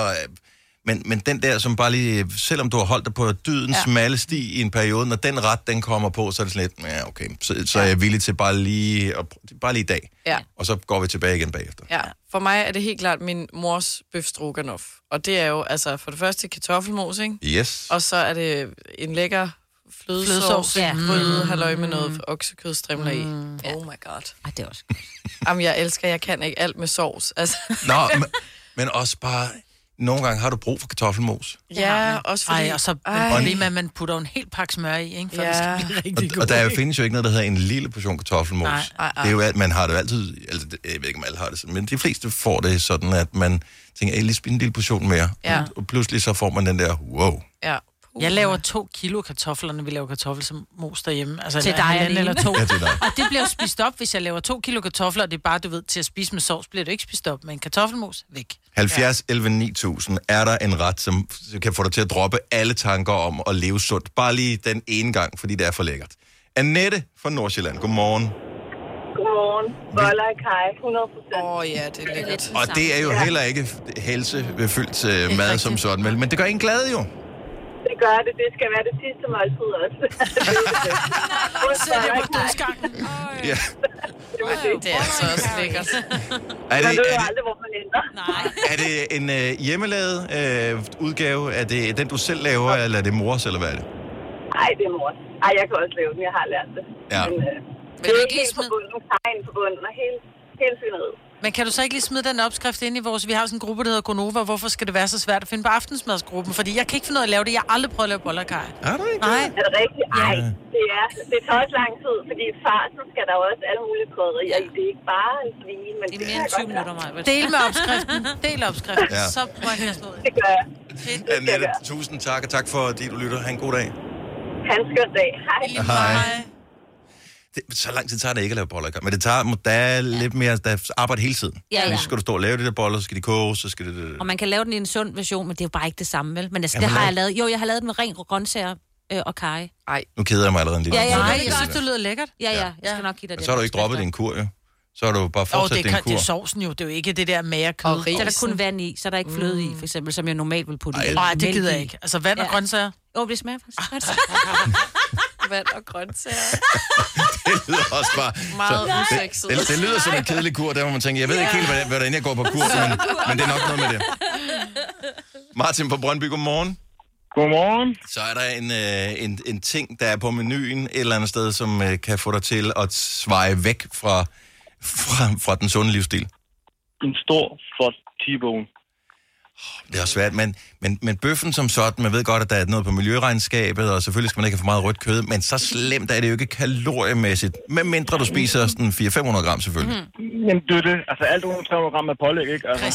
Men den der, som bare lige, selvom du har holdt dig på dydens smalle sti i en periode, når den ret, den kommer på, så er det sådan lidt, ja, okay, så er jeg villig til bare lige i dag. Ja. Og så går vi tilbage igen bagefter. Ja, for mig er det helt klart min mors bøf stroganoff. Og det er jo, altså, for det første kartoffelmos, ikke? Yes. Og så er det en lækker flødesovs, gryde, halløj med noget oksekødstrimler i. Oh my god. Ej, det er også godt. Jamen, jeg kan ikke alt med sovs. Altså. Nå, men også bare... Nogle gange har du brug for kartoffelmos. Ja, også fordi... Og så problemet med, at man putter en hel pakke smør i, ikke? For det skal blive rigtig godt. Og der findes jo ikke noget, der hedder en lille portion kartoffelmos. Nej. Det er jo, at man har det altid... Altså, jeg ved ikke, om alle har det sådan, men de fleste får det sådan, at man tænker, lige spise en lille portion mere. Ja. Og pludselig så får man den der, wow. Ja. Jeg laver 2 kilo kartofler, når vi laver kartoffelmos derhjemme. Altså til dig eller 2. Ja, til dig. Og det bliver jo spist op, hvis jeg laver 2 kilo kartofler, og det er bare, du ved, til at spise med sovs, bliver det ikke spist op. Men kartoffelmos, væk. 70, 11, 9000. Er der en ret, som kan få dig til at droppe alle tanker om at leve sundt? Bare lige den ene gang, fordi det er for lækkert. Annette fra Nordsjælland, godmorgen. Godmorgen. Boller og kaj, 100%. Ja, det er lækkert. Og det er jo heller ikke helsefyldt mad som sådan, vel? Men det gør en glad jo. Det gør det. Det skal være det sidste måltid også. Så det på dødsgangen. Ja. Det er altså også lækkert. Man ved jo aldrig, hvor man ender. Er det en hjemmelavet udgave? Er det den, du selv laver, eller er det mors, eller hvad er det? Nej, det er mors. Ej, jeg kan også lave den. Jeg har lært det. Ja. Men det er ikke helt forbundet. Kajen forbundet og helt findet. Men kan du så ikke lige smide den opskrift ind i vores... Vi har sådan en gruppe, der hedder Gonova. Hvorfor skal det være så svært at finde på aftensmadsgruppen? Fordi jeg kan ikke finde ud af at lave det. Jeg har aldrig prøvet at lave boller og kaj. Er du ikke? Nej. Er det rigtigt? Nej, det tager også lang tid, fordi farsen skal der også alle mulige krydderier i. Det er ikke bare en svine, men det er mere end 20 minutter, Maja. Del med opskriften. Del opskriften. Ja. Så må jeg have noget. Det gør jeg. Annette, tusind tak, og tak for, at du lytter. Ha' en god dag. Ha' en skøn dag. Hej. Hej. Så lang tid tager det ikke at lave boller. Men det tager, der er lidt mere, der arbejder hele tiden. Ja. Så skal du stå og lave de der boller, så skal de koge, så skal det... Og man kan lave den i en sund version, men det er jo bare ikke det samme, vel? Men altså, Kan det man har lave- jeg lavet. Jo, jeg har lavet den med ren grøntsager og kaj. Nu keder jeg mig allerede en lille. Ja, Nej, jeg synes, det lyder lækkert. Ja, jeg skal nok give dig Og det. så har du ikke droppet din kur, jo. Så har du bare Og fortsat din kur. det er sovsen jo. Det er jo ikke det der magekød. Og så er der kun vand i, så er der ikke fløde i, for eksempel, som jeg normalt vil putte i. Nej, det Mælk gider jeg i. ikke. Altså vand og grøntsager. Det smager faktisk godt. Vand og grøntsager. Det lyder også bare... Meget så, usexet. det lyder som en kedelig kur, der hvor man tænker, jeg ved ikke helt, hvad der er, jeg går på kur, men det er nok noget med det. Martin fra Brøndby, godmorgen. Godmorgen. Så er der en ting, der er på menuen et eller andet sted, som kan få dig til at sveje væk fra den sunde livsstil. En stor, flot T-bone. Det er svært, men bøffen som sådan, man ved godt, at der er noget på miljøregnskabet, og selvfølgelig skal man ikke have for meget rødt kød, men så slemt er det jo ikke kaloriemæssigt, medmindre du spiser sådan 400-500 gram selvfølgelig. Jamen, det er det. Altså, alt under 300 gram er pålæg, ikke? Altså,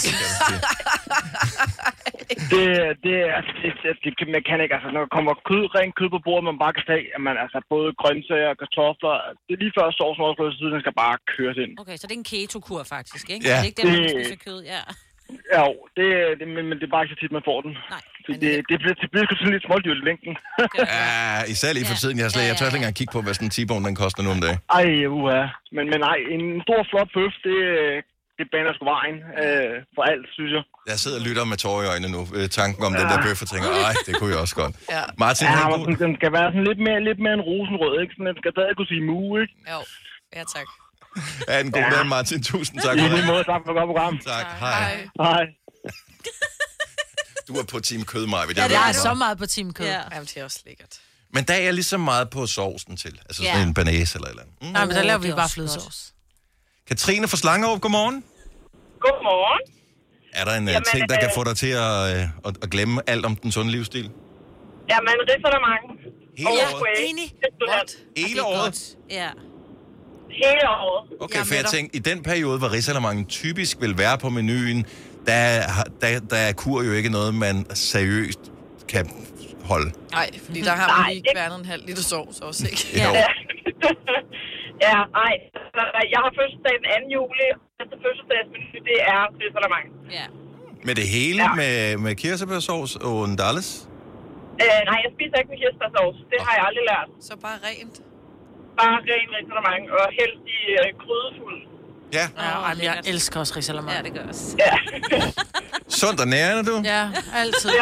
man kan ikke. Altså, når der kommer rent kød på bordet, man bare kan tage, at man altså både grøntsager og kartofler, det er lige før sovsen overflødes, så den skal bare køres ind. Okay, så det er en keto-kur faktisk, ikke? Ja. Det er ikke den, man spiser kød, ja. Ja, men det er bare ikke så tit, man får den. Nej. Det bliver sgu sådan lidt smådyrt i længden. Ja, især lige for tiden. Jeg tør ikke engang kigge på, hvad sådan en T-bone den koster nu om dagen. Ej, Men nej, en stor, flot bøf, det baner sgu vejen for alt, synes jeg. Jeg sidder og lytter med tårer i øjnene nu. Tanken om den der bøf, og tænker, ej, det kunne jeg også godt. Ja. Martin, den skal være sådan lidt mere en rosenrød, ikke? Sådan, den skal stadig kunne sige mu, ikke? Jo, ja tak. Ja, en god dag, Martin. Tusind tak I for lige det. måde, tak for et godt program. Tak, hej. Hej. Du er på Team Kød, Maja. Ja, det er så meget på Team Kød. Ja. Jamen, det er også lækkert. Men der er jeg lige så meget på sovsen til. Altså sådan en banæs eller et eller andet. Nej, men der laver vi bare flødesovs. Katrine fra Slangerup, godmorgen. Godmorgen. Er der en ting, der kan få dig til at glemme alt om den sunde livsstil? Jamen, risalemang. Hele året? Enig. Hele året? Ja. Hele året. Okay, for jeg tænkte, i den periode, hvor risalamangen typisk vil være på menuen, der er kur jo ikke noget, man seriøst kan holde. Nej, fordi der har man lige kværnet en halv liter sovs også, ikke? Ja. Ja, nej. Jeg har fødselsdag den 2. juli. Næste fødselsdagsmenu, det er risalemang. Ja. Med det hele, med kirsebærsovs og ndalles? Nej, jeg spiser ikke med kirsebærsovs. Det har jeg aldrig lært. Så bare rent? Bare ren risalemang, og helst i krydderfuld. Ja. Ja, jeg elsker også risalemang. Ja, det gør også. Ja. Sundt og nærende, du? Ja, altid.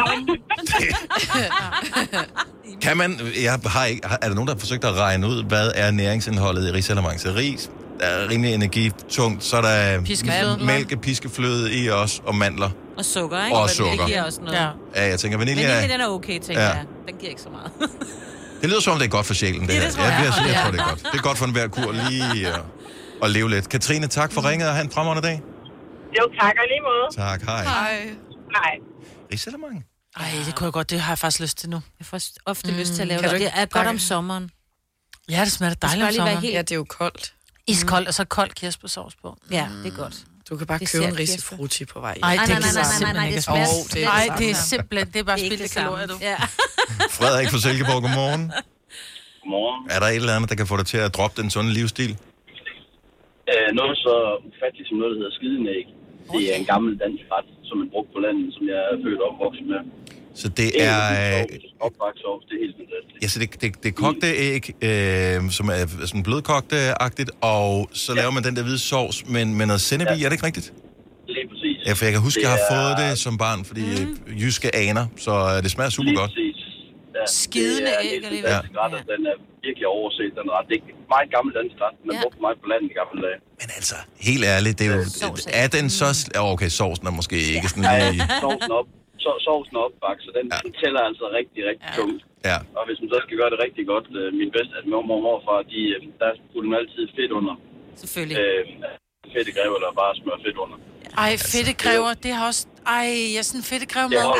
Kan man, er der nogen, der har forsøgt at regne ud, hvad er næringsindholdet i risalemang? Så ris er rimelig energitungt, så er der mælk, piskefløde i os, og mandler. Og sukker, ikke? Og sukker. Det giver også noget. Ja, jeg tænker, vanilje den er okay, tænker jeg. Den giver ikke så meget. Det lyder som om, det er godt for sjælen, det her. Det tror jeg. Jeg tror, det er godt. Det er godt for enhver kur lige at leve lidt. Katrine, tak for ringet, og have en fremragende dag. Jo, tak og lige måde. Tak, hej. Hej. Risalemang? Ej, det kunne jeg godt. Det har jeg faktisk lyst til nu. Jeg får ofte lyst til at lave Kan det. du Det ikke er godt om sommeren. Ja, det smager dejligt om lige være sommeren. helt... Ja, det er jo koldt. Iskoldt, og så kold kirsebærsovs på. Ja, det er godt. Du kan bare købe en risifrutti på vej. Nej, det nej, er smager Nej, det er simpelthen, det er bare spildt kalorier, du. Ja. Frederik fra Silkeborg, godmorgen. Godmorgen. Er der et eller andet, der kan få dig til at droppe den sunde livsstil? Noget så ufatteligt som noget, der hedder skidenæg. Det er en gammel dansk ret, som er brugt på landet, som jeg er født og opvokset med. Så det er... Opbagt sovs, det er helt fantastisk. Ja, så det er kogte æg, som er sådan blødkogte-agtigt, og så laver man den der hvide sovs, men med noget sennep i, er det ikke rigtigt? Lige præcis. Ja, for jeg kan huske, at jeg har fået det som barn, fordi jyske aner, så det smager super godt. Ja, skidende æg alligevel. Ja. Den er virkelig overset, den ret. Det er meget gammel dansk ret, men brugte meget på landet i gamle dage. Men altså, helt ærligt, det er jo... Er den så... Okay, sovsen er måske ikke sådan lige... Sovsen er opbagt, så den tæller altså rigtig, rigtig tungt. Ja. Og hvis man så skal gøre det rigtig godt, min bedste, at mormor og morfar, der putter man altid fedt under. Selvfølgelig. Fedtegræver eller bare smør fedt under. Ej, fedtegræver, det har også... Ej, jeg er sådan en fedtegræver med.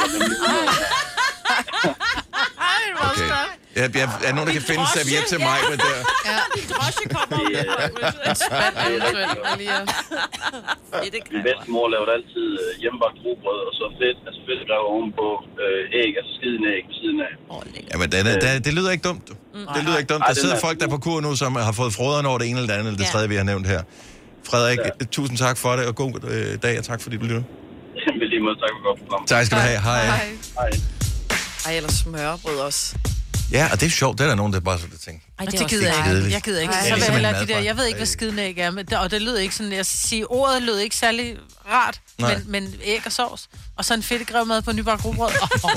Okay. Er nogen, der kan finde serviet til mig med der? Ja, din drosje kommer. En spand Min bedstemor lavede altid hjemmebagt rugbrød, og så fedtegræver ovenpå æg, altså skidende æg ved siden af. Jamen, det lyder ikke dumt. Det lyder ikke dumt. Der sidder folk der på kur nu, som har fået froderen over det ene eller det andet, eller det tredje, vi har nævnt her. Frederik, tusind tak for det, og god dag, og tak fordi du lytter. Jamen, lige måde, tak for godt program. Tak skal du have. Hej. Ej, eller smørbrød også. Ja, og det er sjovt. Det er der nogen, der bare sådan tænker. Ej, det gider jeg ikke. Jeg gider ikke. Så vil jeg hellere de der, jeg ved ikke, hvad skidende æg er, men og det lyder ikke sådan, jeg siger, ordet lød ikke særlig rart, men æg og sovs. Og så en fedtegrævmad på nybagt rugbrød.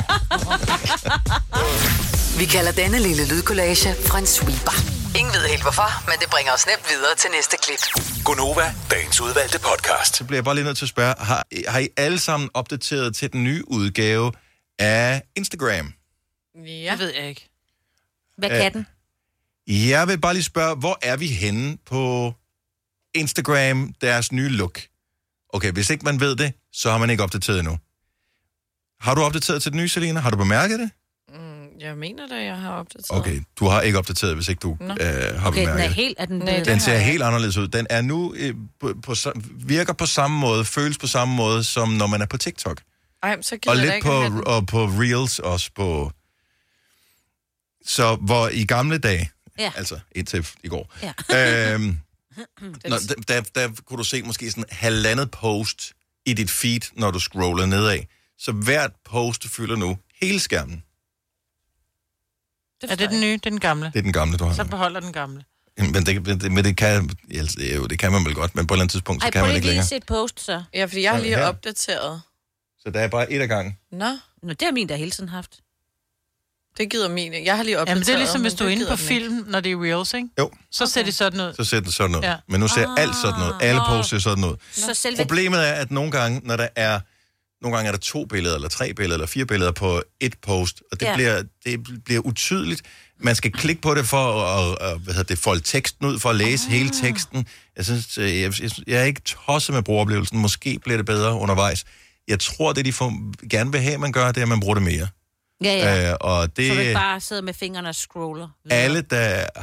Vi kalder denne lille lydkollage en sweeper. Ingen ved helt hvorfor, men det bringer os nemt videre til næste klip. Gonova, dagens udvalgte podcast. Så bliver jeg bare lige nødt til at spørge, har I alle sammen opdateret til den nye udgave af Instagram? Ja. Det ved jeg ikke. Hvad kan den? Jeg vil bare lige spørge, hvor er vi henne på Instagram, deres nye look? Okay, hvis ikke man ved det, så har man ikke opdateret endnu. Har du opdateret til den nye, Selina? Har du bemærket det? Jeg mener det, jeg har opdateret. Okay, du har ikke opdateret, hvis ikke du har bemærket den er helt... Er den ser helt anderledes ud. Den er nu virker på samme måde, føles på samme måde, som når man er på TikTok. Ej, så og lidt på Reels også på... Så hvor i gamle dage, altså indtil i går, der kunne du se måske sådan halvandet post i dit feed, når du scroller nedad. Så hvert post fylder nu hele skærmen. Er det den nye? Det er den gamle? Det er den gamle, du har. Så beholder den gamle. Men det kan man vel godt, men på et eller andet tidspunkt, så kan man ikke længere. Ej, prøv lige at se et post, så. Ja, fordi jeg har lige opdateret. Så der er bare et af gangen. Nå, det har min der hele tiden haft. Det gider min. Jeg har lige opdateret. Jamen, det er ligesom, hvis du er inde på film, når det er Reels, ikke? Jo. Så ser det sådan ud. Så ser det sådan ud. Ja. Men nu ser alt sådan noget. Alle posts ser sådan ud. Problemet er, at nogle gange, når der er... Nogle gange er der 2 billeder, eller 3 billeder, eller 4 billeder på et post, og det bliver utydeligt. Man skal klikke på det for at folde teksten ud, for at læse hele teksten. Jeg synes, jeg er ikke tosset med brugeroplevelsen. Måske bliver det bedre undervejs. Jeg tror, det de gerne vil have, man gør, det er, at man bruger det mere. Ja. Og det, så du ikke bare sidder med fingrene og scroller. Alle, der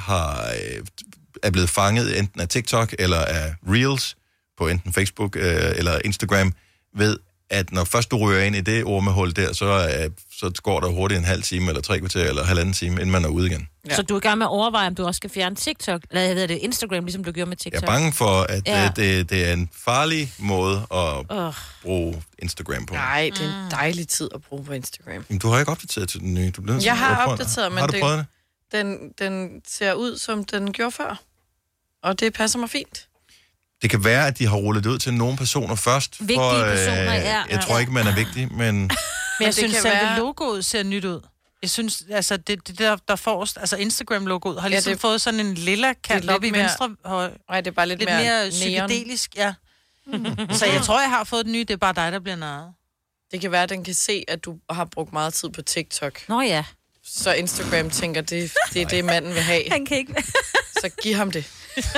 er blevet fanget enten af TikTok eller af Reels, på enten Facebook eller Instagram, ved, at når først du ryger ind i det ormehul der, så går der hurtigt en halv time, eller 3 kvarter, eller halvanden time, inden man er ude igen. Ja. Så du er i gang med at overveje, om du også skal fjerne TikTok, eller Instagram, ligesom du gjorde med TikTok? Jeg er bange for, at det er en farlig måde at bruge Instagram på. Nej, det er en dejlig tid at bruge på Instagram. Men du har ikke opdateret til den nye. Jeg har opdateret, men har du prøvet det? Den ser ud, som den gjorde før. Og det passer mig fint. Det kan være, at de har rullet det ud til nogle personer først. Vigtige personer, jeg tror ikke, man er vigtig, men... Men jeg synes, at logoet ser nyt ud. Jeg synes, altså, det der forrest, altså Instagram-logoet, har ligesom fået sådan en lilla kant op i venstre høj. Nej, det er bare lidt mere psykedelisk, ja. Så jeg tror, jeg har fået den nye, det er bare dig, der bliver narret. Det kan være, at den kan se, at du har brugt meget tid på TikTok. Nå ja. Så Instagram tænker, det er det, manden vil have. Han kan ikke... Så giv ham det.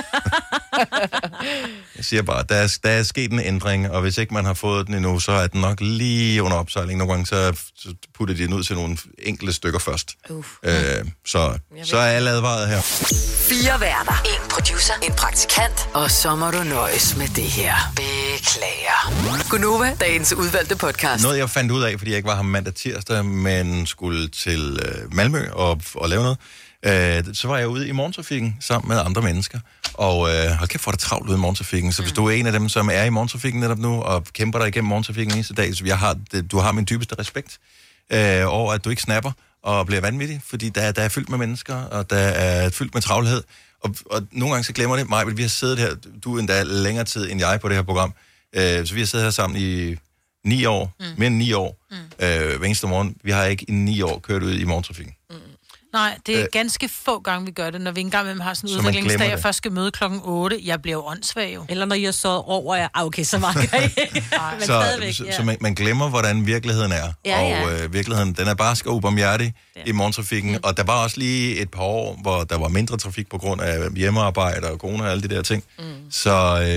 Jeg siger bare, der er sket en ændring, og hvis ikke man har fået den endnu, så er den nok lige under opsejling. Nogle gange så putter de den ud til nogle enkelte stykker først. Så er alle advaret her. 4 værter, 1 producer, 1 praktikant, og så må du nøjes med det her. Beklager. Gonova, dagens udvalgte podcast. Noget jeg fandt ud af, fordi jeg ikke var her mandag tirsdag, men skulle til Malmø og lave noget. Så var jeg ude i morgentrafikken sammen med andre mennesker, og hold kæft, hvor er det travlt ude i morgentrafikken. Så hvis du er en af dem, som er i morgentrafikken netop nu, og kæmper dig igennem morgentrafikken eneste dag, så du har min dybeste respekt. over, at du ikke snapper og bliver vanvittig, fordi der er fyldt med mennesker, og der er fyldt med travlhed. Og nogle gange så glemmer det mig, at vi har siddet her, du endda længere tid end jeg på det her program, så vi har siddet her sammen i 9 år, mere end 9 år, hver eneste morgen. Vi har ikke i 9 år kørt ud i morgentrafikken. Nej, det er ganske få gange, vi gør det, når vi engang med har sådan en udviklingsdag, og først skal møde klokken 8. Jeg bliver jo åndssvag jo. Eller når jeg så over, okay, så meget kan jeg ikke. Så man glemmer, hvordan virkeligheden er. Ja. Og virkeligheden, den er barsk og ubarmhjertig i morgentrafikken. Og der var også lige et par år, hvor der var mindre trafik på grund af hjemmearbejde og corona og alle de der ting. Så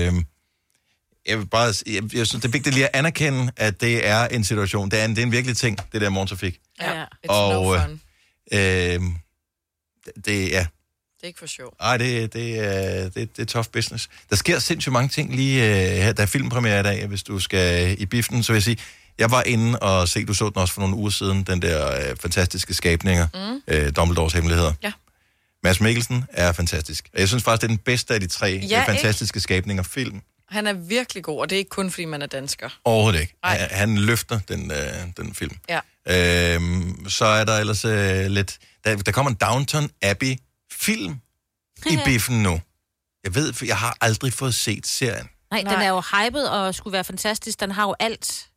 jeg synes, det er vigtigt lige at anerkende, at det er en situation. Det er en virkelig ting, det der morgentrafik. Ja, it's og, no fun. Det er ikke for sjov. Nej, det er tough business. Der sker sindssygt mange ting lige her. Der er filmpremiere i dag, hvis du skal i biffen, så vil jeg sige, jeg var inde og se, du så den også for nogle uger siden, den der fantastiske skabninger, Dumbledores hemmeligheder. Ja. Mads Mikkelsen er fantastisk. Jeg synes faktisk, det er den bedste af de 3 fantastiske skabninger film. Han er virkelig god, og det er ikke kun, fordi man er dansker. Overhovedet ikke. Han løfter den film. Ja. Så er der ellers lidt... Der kommer en Downton Abbey-film i biffen nu. Jeg ved, for jeg har aldrig fået set serien. Nej, den er jo hyped og skulle være fantastisk. Den har jo alt.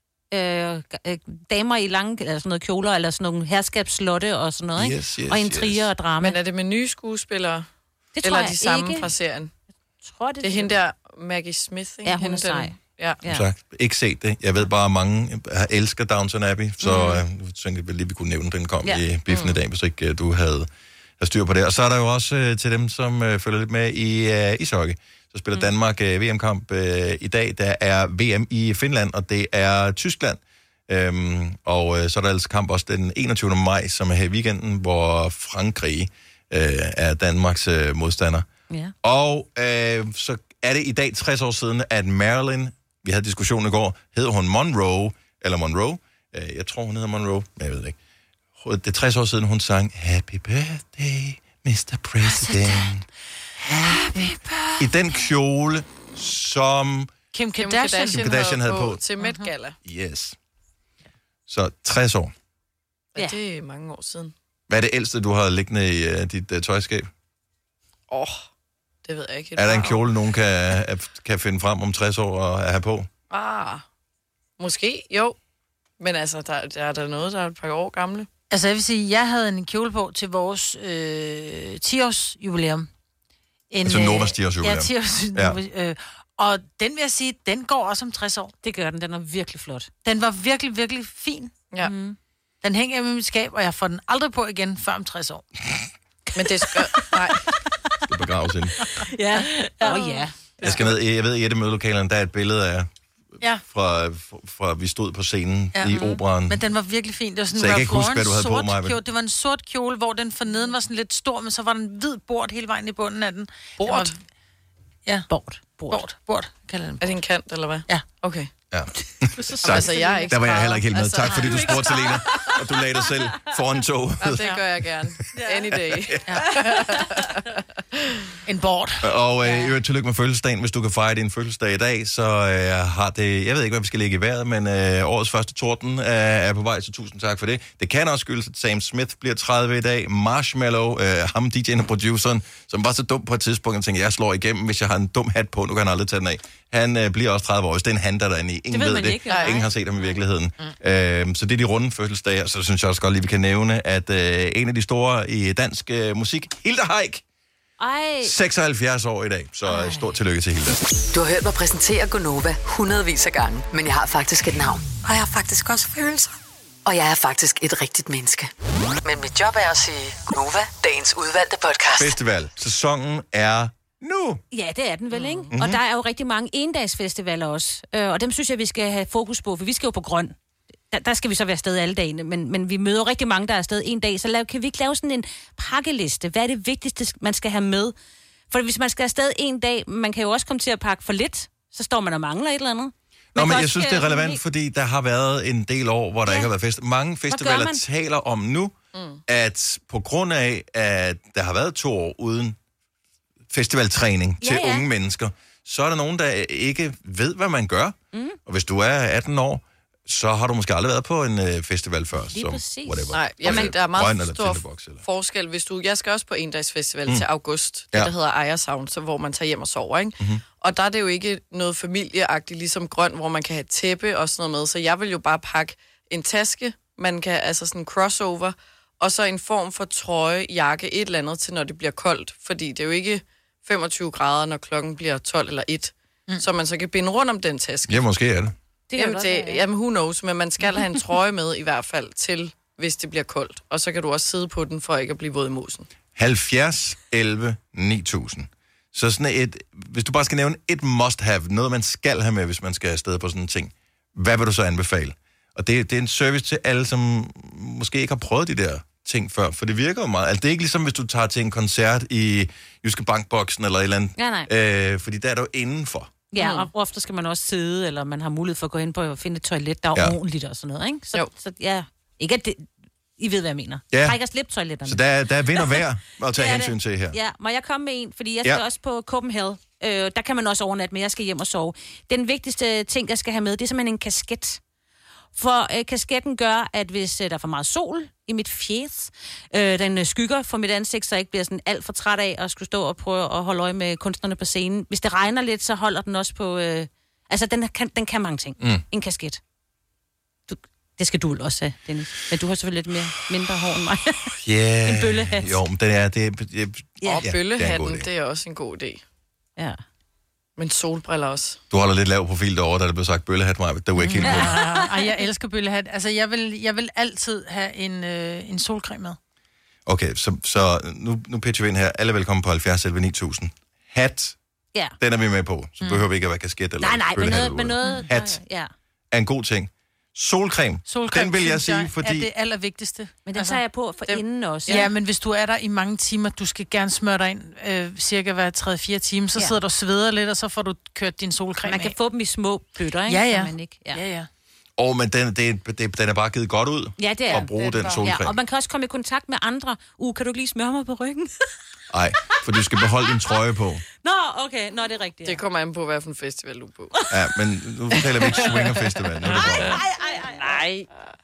Damer i lange, eller sådan noget kjoler, eller sådan nogle herskabsslotte og sådan noget, ikke? Yes, og intriger og drama. Men er det med nye skuespillere? Det tror eller jeg de samme ikke. Fra serien? Jeg tror, det er hende der, Maggie Smith, ikke? Ja, hun er sej. Ja. Sagt. Ikke set det. Jeg ved bare, at mange elsker Downton Abbey, så jeg tænkte vel lige, vi kunne nævne, den kom i biffen i dag, hvis ikke du havde styr på det. Og så er der jo også til dem, som følger lidt med i ishockey. Så spiller Danmark VM-kamp i dag. Der er VM i Finland, og det er Tyskland. Og så er der altså kamp også den 21. maj, som er her i weekenden, hvor Frankrig er Danmarks modstander. Ja. Og så er det i dag 60 år siden, at Marilyn, vi havde diskussionen i går, hedder hun Monroe, eller Monroe? Jeg tror, hun hedder Monroe, men jeg ved det ikke. Det er 60 år siden, hun sang Happy Birthday, Mr. President. Happy birthday. I den kjole, som Kim Kardashian havde på. Til Met Gala. Yes. Så 60 år. Ja, det er mange år siden. Hvad er det ældste, du har liggende i dit tøjskab? Det ved jeg ikke. Er der en kjole, nogen kan finde frem om 60 år og have på? Måske, jo. Men altså, der er der noget, der er et par år gamle. Altså, jeg vil sige, jeg havde en kjole på til vores 10-års jubilæum. Altså Novas 10-års jubilæum. Ja, 10-års og den vil jeg sige, den går også om 60 år. Det gør den. Den er virkelig flot. Den var virkelig, virkelig fin. Ja. Den hænger i mit skab, og jeg får den aldrig på igen før om 60 år. Men det skal... Nej. Det begraves ind. Ja. Jeg skal ned, jeg ved, i et af mødelokalerne, der er et billede af, fra vi stod på scenen i operaen. Men den var virkelig fin. Det var sådan, så jeg kan ikke huske, hvad du havde på mig. Det var en sort kjole, hvor den forneden var sådan lidt stor, men så var den hvid bord hele vejen i bunden af den. Bord? Ja. Bord, kalder den. Er det en kant, eller hvad? Ja. Okay. Ja. Altså, jeg er ikke der var jeg heller ikke helt med. Tak fordi du spurgte, Selena, og du lagde dig selv foran tog. Ja, det gør jeg gerne. Any day. En bord. Og tillykke med fødselsdagen. Hvis du kan fejre din fødselsdag i dag, så har det... Jeg ved ikke, hvad vi skal lægge i vejret, men årets første torden er på vej, så tusind tak for det. Det kan også skyldes, at Sam Smith bliver 30 i dag. Marshmallow, ham DJ'en og produceren, som var så dum på et tidspunkt, og tænkte, jeg slår igennem, hvis jeg har en dum hat på. Nu kan han aldrig tage den af. Han bliver også 30 år. Hvis det er en han, der er derinde i. Ingen ved det. Ikke, ingen har set ham i virkeligheden. Så det er de runde fødselsdage. Og så synes jeg også godt lige, vi kan nævne, at en af de store i dansk musik, Hilda Haik, 76 år i dag. Så stort tillykke til Hilda. Du har hørt mig præsentere Gonova hundredvis af gange, men jeg har faktisk et navn. Og jeg har faktisk også følelser. Og jeg er faktisk et rigtigt menneske. Men mit job er at sige Gonova, dagens udvalgte podcast. Festival. Sæsonen er nu. Ja, det er den vel, ikke? Og der er jo rigtig mange endagsfestivaler også. Og dem synes jeg, vi skal have fokus på, for vi skal jo på Grøn. Der skal vi så være afsted alle dagene, men vi møder rigtig mange, der er afsted en dag. Så kan vi ikke lave sådan en pakkeliste? Hvad er det vigtigste, man skal have med? For hvis man skal afsted en dag, man kan jo også komme til at pakke for lidt. Så står man og mangler et eller andet. Men jeg synes, det er relevant, fordi der har været en del år, hvor der ikke har været fest. Mange festivaler taler om nu, at på grund af, at der har været 2 år uden festivaltræning til unge mennesker, så er der nogen, der ikke ved, hvad man gør. Og hvis du er 18 år, så har du måske aldrig været på en festival før. Lige som præcis. whatever. Nej, jamen, der er meget stor eller forskel. Hvis jeg skal også på endagsfestival til august, der hedder Aya Sound, så hvor man tager hjem og sover, ikke? Mm-hmm. Og der er det jo ikke noget familieagtigt, ligesom Grøn, hvor man kan have tæppe og sådan noget med. Så jeg vil jo bare pakke en taske, man kan altså sådan crossover, og så en form for trøje, jakke, et eller andet til, når det bliver koldt. Fordi det er jo ikke 25 grader, når klokken bliver 12 eller 1. Så man så kan binde rundt om den taske. Ja, måske er det. Jamen, who knows, men man skal have en trøje med i hvert fald til, hvis det bliver koldt. Og så kan du også sidde på den, for ikke at blive våd i musen. 70, 11, 9000. Så sådan hvis du bare skal nævne et must-have, noget man skal have med, hvis man skal afsted på sådan en ting, hvad vil du så anbefale? Og det er en service til alle, som måske ikke har prøvet de der ting før, for det virker jo meget. Altså, det er ikke ligesom, hvis du tager til en koncert i Jyske Bankboksen eller et eller andet. Ja, nej. Fordi der er du indenfor. Ja, og ofte skal man også sidde, eller man har mulighed for at gå ind på og finde et toilet, der er ordentligt og sådan noget, ikke? Så ja, ikke at det... I ved, hvad jeg mener. Ja. Træk og slip toiletterne. Så der er vind og vejr at tage hensyn til her. Ja, må jeg komme med en? Fordi jeg skal også på Copenhagen. Der kan man også overnatte, men jeg skal hjem og sove. Den vigtigste ting, jeg skal have med, det er simpelthen en kasket. For kasketten gør, at hvis der er for meget sol i mit fjes, den skygger for mit ansigt, så jeg ikke bliver sådan alt for træt af at skulle stå og prøve at holde øje med kunstnerne på scenen. Hvis det regner lidt, så holder den også på... altså, den kan mange ting. En kasket. Det skal du også have, Dennis. Men du har selvfølgelig lidt mindre hår end mig. Yeah. En bøllehat. Jo, men den er... Og bøllehatten, det er også en god idé. Ja. Men solbriller også. Du holder lidt lav profil derovre, da der blev sagt bøllehat, Maja. Det var ikke helt på. Ej, jeg elsker bøllehat. Altså, jeg vil altid have en solcreme med. Okay, så nu pitcher vi ind her. Alle velkommen på 70 11 9000. Hat, den er vi med på. Så behøver vi ikke at være kasket eller nej, men noget... Hat er en god ting. Solcreme, den vil jeg sige, fordi... er det allervigtigste. Men den tager jeg på for inden også. Ja, men hvis du er der i mange timer, du skal gerne smøre dig ind cirka hver 3-4 timer, så sidder du og sveder lidt, og så får du kørt din solcreme. Man kan få dem i små bøtter, ikke? Ja. Man ikke. Ja. Men den er bare givet godt ud at bruge den solcreme. Ja, og man kan også komme i kontakt med andre. Kan du ikke lige smøre mig på ryggen? Nej, for du skal beholde din trøje på. Nå, okay. Nå, det er rigtigt. Det kommer an på, hvad for en festival du er på. Ja, men nu taler vi ikke Swinger Festival. Nej.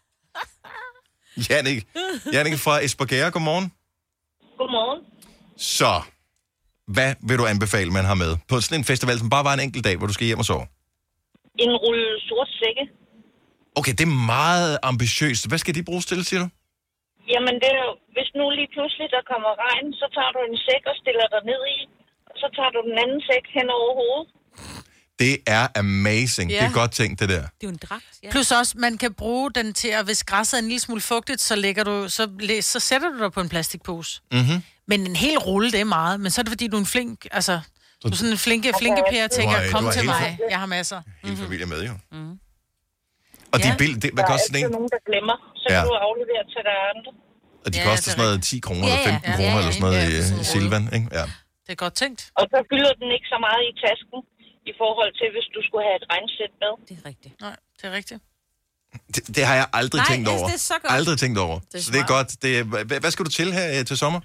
Jannik fra Esbjerg, godmorgen. Godmorgen. Så, hvad vil du anbefale, man har med på sådan en festival, som bare var en enkelt dag, hvor du skal hjem og sove? En rulle sort sække. Okay, det er meget ambitiøst. Hvad skal de bruges til, siger du? Jamen, det er jo, hvis nu lige pludselig der kommer regn, så tager du en sæk og stiller dig ned i, og så tager du den anden sæk hen over hovedet. Det er amazing. Det er godt tænkt, det der. Det er jo en dragt, Plus også, man kan bruge den til, at hvis græsset er en lille smule fugtigt, så sætter du dig på en plastikpose. Mm-hmm. Men en hel rulle, det er meget. Men så er det, fordi du er en flink, altså... Du er sådan en flinke pære, tænker, kom til mig. Jeg har masser. Hele familien med, jo. Mm-hmm. Og de billeder, hvad koster sådan en? Der er nogen, der glemmer. Så kan du aflevere til der andre. Og de koster sådan noget 10 kroner eller 15 kroner eller sådan noget i Silvan, ikke? Ja. Det er godt tænkt. Og så fylder den ikke så meget i tasken, i forhold til, hvis du skulle have et regnsæt med. Det er rigtigt. Nej, det er rigtigt. Det har jeg aldrig tænkt over. Det er så godt. Aldrig tænkt over. Så det er godt. Hvad skal du til her til sommer?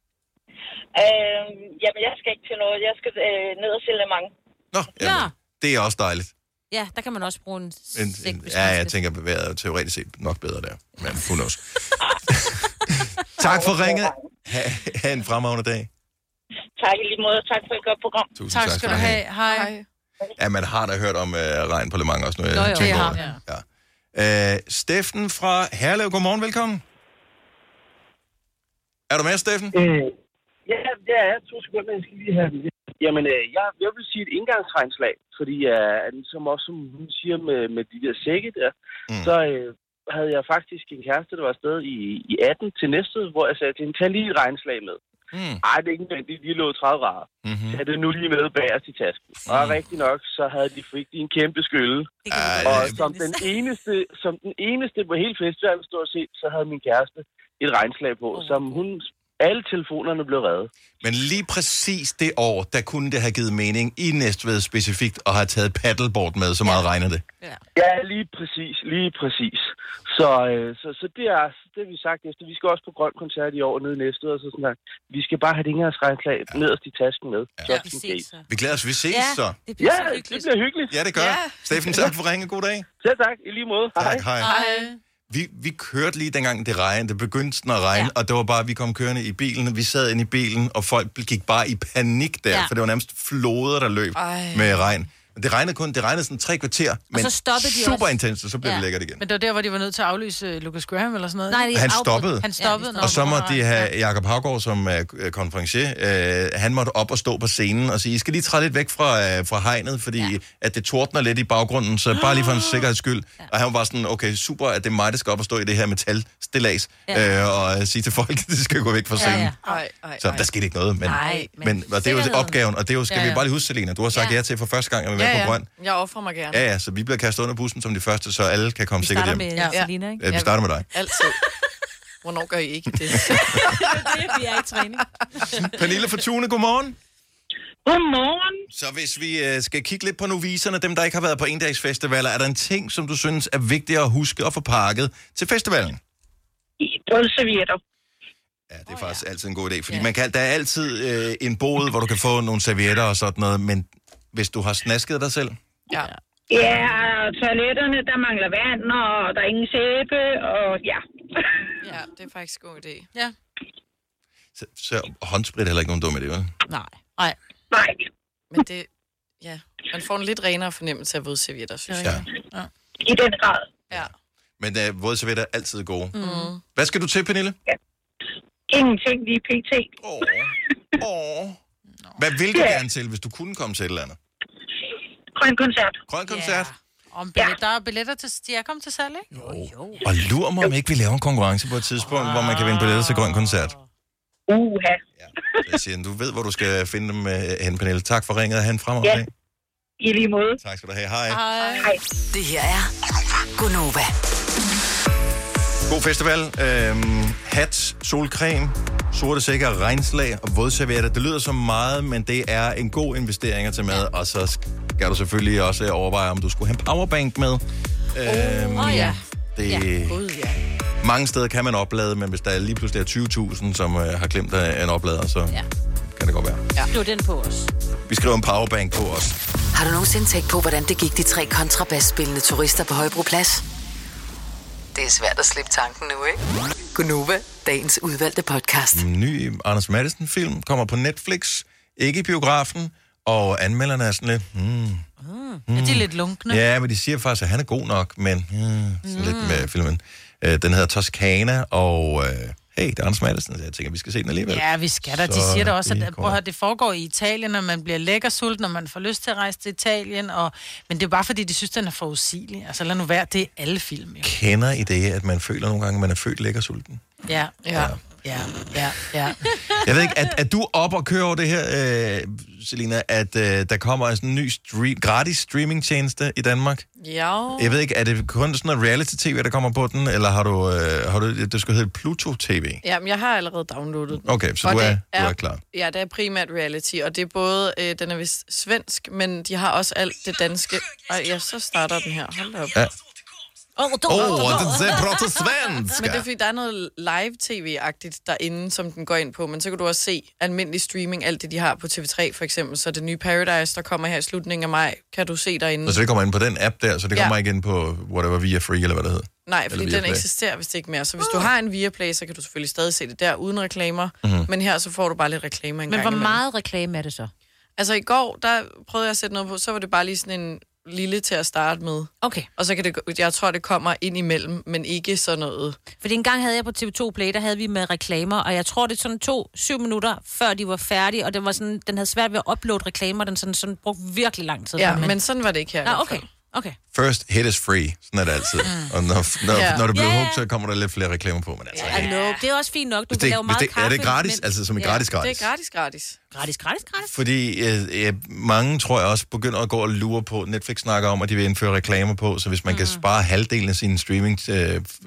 Jamen, jeg skal ikke til noget. Jeg skal ned og sælge mange. Nå, jamen, det er også dejligt. Ja, der kan man også bruge en sæk. Jeg tænker, at vejret er teoretisk set nok bedre der. Men who knows. Tak for ringet. Ha' en fremragende dag. Tak i lige måde. Tak for et godt program. Tusind tak skal du have. Hej. Ja, man har da hørt om regn på Le Mans også. Steffen fra Herlev, godmorgen, velkommen. Er du med, Steffen? Ja, det er jeg. 2 sekunder, jeg skal lige have den. Jamen, jeg vil sige et indgangsregnslag, fordi som hun siger med de der sække der, så havde jeg faktisk en kæreste, der var afsted i 18 til Næstved, hvor jeg sagde til hende, tag lige et regnslag med. Ej, det er ikke nødvendigt, de lå 30 grader. Tag det nu lige med bagerst i tasken. Og rigtig nok, så havde de fik en kæmpe skylle. Og som den eneste på hele festivalen, stort set, så havde min kæreste et regnslag på, som hun alle telefonerne blev reddet. Men lige præcis det år, der kunne det have givet mening i Næstved specifikt at have taget paddleboard med, så meget regner det. Ja, lige præcis. Så det er vi sagt efter. Vi skal også på grøn koncert i år nede i Næstved, og så sådan der. Vi skal bare have det engangsregnslag nederst i tasken med. Ja. Vi glæder os, vi ses så. Det bliver hyggeligt. Ja, det gør. Steffen, tak for ringen. God dag. Selv tak, i lige måde. Tak, hej. Vi kørte lige dengang det regnede. Det begyndte sådan at regne, og det var bare, vi kom kørende i bilen. Vi sad inde i bilen, og folk gik bare i panik der, for det var nærmest floder, der løb med regn. Det regnede sådan 3 kvarter, men super intenst, og så blev det lækkert igen. Men det var der, hvor de var nødt til at aflyse Lucas Graham eller sådan noget? Nej, han stoppede. Ja, og så måtte de have Jakob Haugaard, som er konferencier. Han måtte op og stå på scenen og sige, I skal lige træde lidt væk fra hegnet, fordi at det tordner lidt i baggrunden, så bare lige for en sikkerheds skyld. Og han var bare sådan, okay, super, at det er mig, der skal op og stå i det her metalstillads, og sige til folk, at de skal gå væk fra scenen. Så der skete ikke noget. Men og det er jo opgaven, og det er jo, skal vi bare lige huske, Selina, du har sagt ja til for første gang, at vi på grøn. Jeg offrer mig gerne. Ja, så vi bliver kastet under bussen som de første, så alle kan komme sikkert hjem. Vi starter med Selina, ikke? Ja, vi starter med dig. Altid. Hvornår gør I ikke det? Vi er i træning. Pernille fra Tune, godmorgen. Godmorgen. Så hvis vi skal kigge lidt på noviserne, dem der ikke har været på endagsfestivaler, er der en ting, som du synes er vigtigt at huske at få pakket til festivalen? Brødservietter. Ja, det er faktisk altid en god idé, fordi der er altid en bod, hvor du kan få nogle servietter og sådan noget, men hvis du har snasket dig selv? Ja, toiletterne, der mangler vand, og der er ingen sæbe, og ja, det er faktisk en god idé. Ja. Så håndsprit er heller ikke nogen dum idé, vel? Nej. Men det, man får en lidt renere fornemmelse af vådservietter, synes jeg. Ja. I den grad. Ja. Men vådservietter er altid gode. Hvad skal du til, Pernille? Ja. Ingenting lige pt. Hvad vil du gerne til, hvis du kunne komme til et eller andet? Grøn koncert. Grøn koncert? Der er billetter til... De er kommet til salg, ikke? Jo. Og lurer mig, om ikke vi laver en konkurrence på et tidspunkt, hvor man kan vinde billetter til grøn koncert. Uha. Jeg siger, du ved, hvor du skal finde dem hen, Pernille. Tak for ringet. Han fremad dag. I lige måde. Tak skal du have. Hej. Hej. Det her er Gonova. God festival. Hat, solcreme, sorte sækker, regnslag og vådservietter. Det lyder som meget, men det er en god investering at tage med. Og så skal du selvfølgelig også overveje, om du skulle have en powerbank med. Mange steder kan man oplade, men hvis der lige pludselig er 20.000, som har glemt en oplader, så kan det godt være. Skriv den på os. Vi skriver en powerbank på os. Har du nogensinde tænkt på, hvordan det gik de 3 kontrabasspillende turister på Højbroplads? Det er svært at slippe tanken nu, ikke? Gonova, dagens udvalgte podcast. En ny Anders Madsen-film kommer på Netflix, ikke i biografen, og anmelderne er sådan lidt... Er de lidt lunkne? Ja, men de siger faktisk, at han er god nok, men sådan lidt med filmen. Den hedder Toscana, og hey, det er Anders Madsen, så jeg tænker, vi skal se den alligevel. Ja, vi skal da. De siger da også, at det foregår i Italien, og man bliver lækker sulten, og man får lyst til at rejse til Italien, men det er bare fordi, de synes, den er forudsigelig. Altså lad nu være, det er alle film. Jo. Kender I det, at man føler nogle gange, at man er født lækker sulten? Ja. Jeg ved ikke, er du op og kører over det her, Selina, at der kommer en ny gratis streamingtjeneste i Danmark? Ja. Jeg ved ikke, er det kun sådan noget reality-tv, der kommer på den, eller har du det skal hedde Pluto TV? Jamen, jeg har allerede downloadet den. Okay, så du er klar. Ja, det er primært reality, og det er både, den er vist svensk, men de har også alt det danske. Og så starter den her. Hold da op. Ja. Den prater svensk. Men det er fordi, der er noget live-tv-agtigt derinde, som den går ind på. Men så kan du også se almindelig streaming, alt det, de har på TV3 for eksempel. Så det nye Paradise, der kommer her i slutningen af maj, kan du se derinde. Så det kommer ind på den app der, så det kommer ikke ind på whatever Via Free, eller hvad det hedder? Nej, fordi den eksisterer vist ikke mere. Så hvis du har en Viaplay, så kan du selvfølgelig stadig se det der uden reklamer. Men her så får du bare lidt reklamer en gang. Men hvor meget reklame er det så? Altså i går, der prøvede jeg at sætte noget på, så var det bare lige sådan en lille til at starte med. Okay. Og så kan det, jeg tror, det kommer ind imellem, men ikke sådan noget. Fordi en gang havde jeg på TV2 Play, der havde vi med reklamer, og jeg tror, det sådan 7 minutter, før de var færdige, og det var sådan, den havde svært ved at uploade reklamer, den sådan brugte virkelig lang tid. Ja, men sådan var det ikke her. Okay. First hit is free. Sådan er det altid. Og når det bliver hugt, så kommer der lidt flere reklamer på. Men altså, det er også fint nok. Du kan lave meget kaffe. Er det gratis? Altså som i gratis? Det er gratis. Gratis? Fordi mange, tror jeg også, begynder at gå og lure på. Netflix snakker om, at de vil indføre reklamer på, så hvis man kan spare halvdelen af sin streaming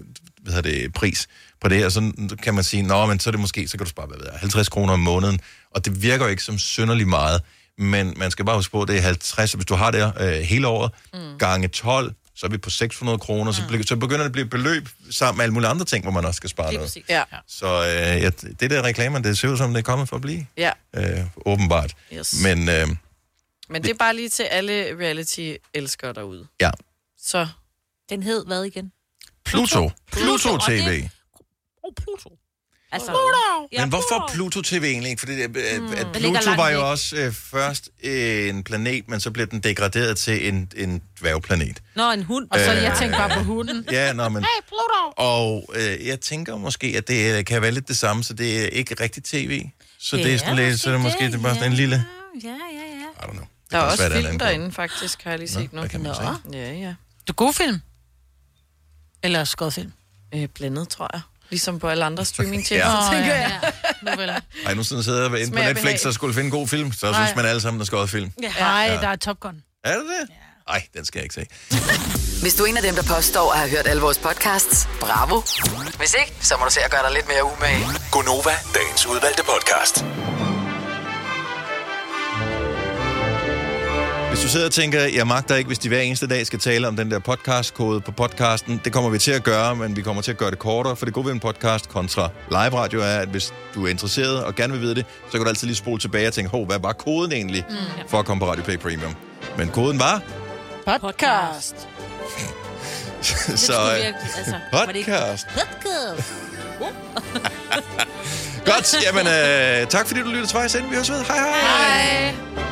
pris på det, og så kan man sige, men så er det måske, så kan du spare 50 kroner om måneden, og det virker jo ikke som synderligt meget, men man skal bare huske på, det er 50, hvis du har det hele året, gange 12, så er vi på 600 kroner, så begynder det at blive beløb sammen med alle mulige andre ting, hvor man også skal spare noget. Ja. Så det der reklamer, det ser ud som, det er kommet for at blive. Ja. Åbenbart. Yes. Men det er bare lige til alle reality-elskere derude. Ja. Så. Den hed hvad igen? Pluto TV. Pluto. Altså, Men hvorfor Pluto TV egentlig? Fordi at Pluto var jo også først en planet, men så blev den degraderet til en dværgplanet. Nå, en hund. Og så jeg tænkte bare på hunden. Ja, men... Hey, Pluto! Og jeg tænker måske, at det kan være lidt det samme, så det er ikke rigtigt tv. Så det er sådan lidt, så det måske det er bare sådan en lille... Ja. I don't know. Der er også film derinde, faktisk, har jeg lige set nu. Hvad kan man sige? Ja. Du god film? Eller skodfilm? Blandet, tror jeg. Ligesom på alle andre streamingtjenester, tænker jeg. Ej, nu sidder jeg inde på Netflix og skulle finde en god film, så synes man alle sammen, der skal også film. Nej, der er Top Gun. Er det det? Ej, den skal jeg ikke se. Hvis du er en af dem, der påstår at have hørt alle vores podcasts, bravo. Hvis ikke, så må du se at gøre dig lidt mere umage. Gonova, dagens udvalgte podcast. Hvis du sidder og tænker, jeg magter ikke, hvis de hver eneste dag skal tale om den der podcastkode på podcasten, det kommer vi til at gøre, men vi kommer til at gøre det kortere, for det gode ved en podcast kontra live radio er, at hvis du er interesseret og gerne vil vide det, så kan du altid lige spole tilbage og tænke, hvad var koden egentlig for at komme på Radio Play Premium? Men koden var... Podcast. Så podcast. Godt, jamen tak fordi du lyttede til vejs ind. Vi høres ved. Hej hej.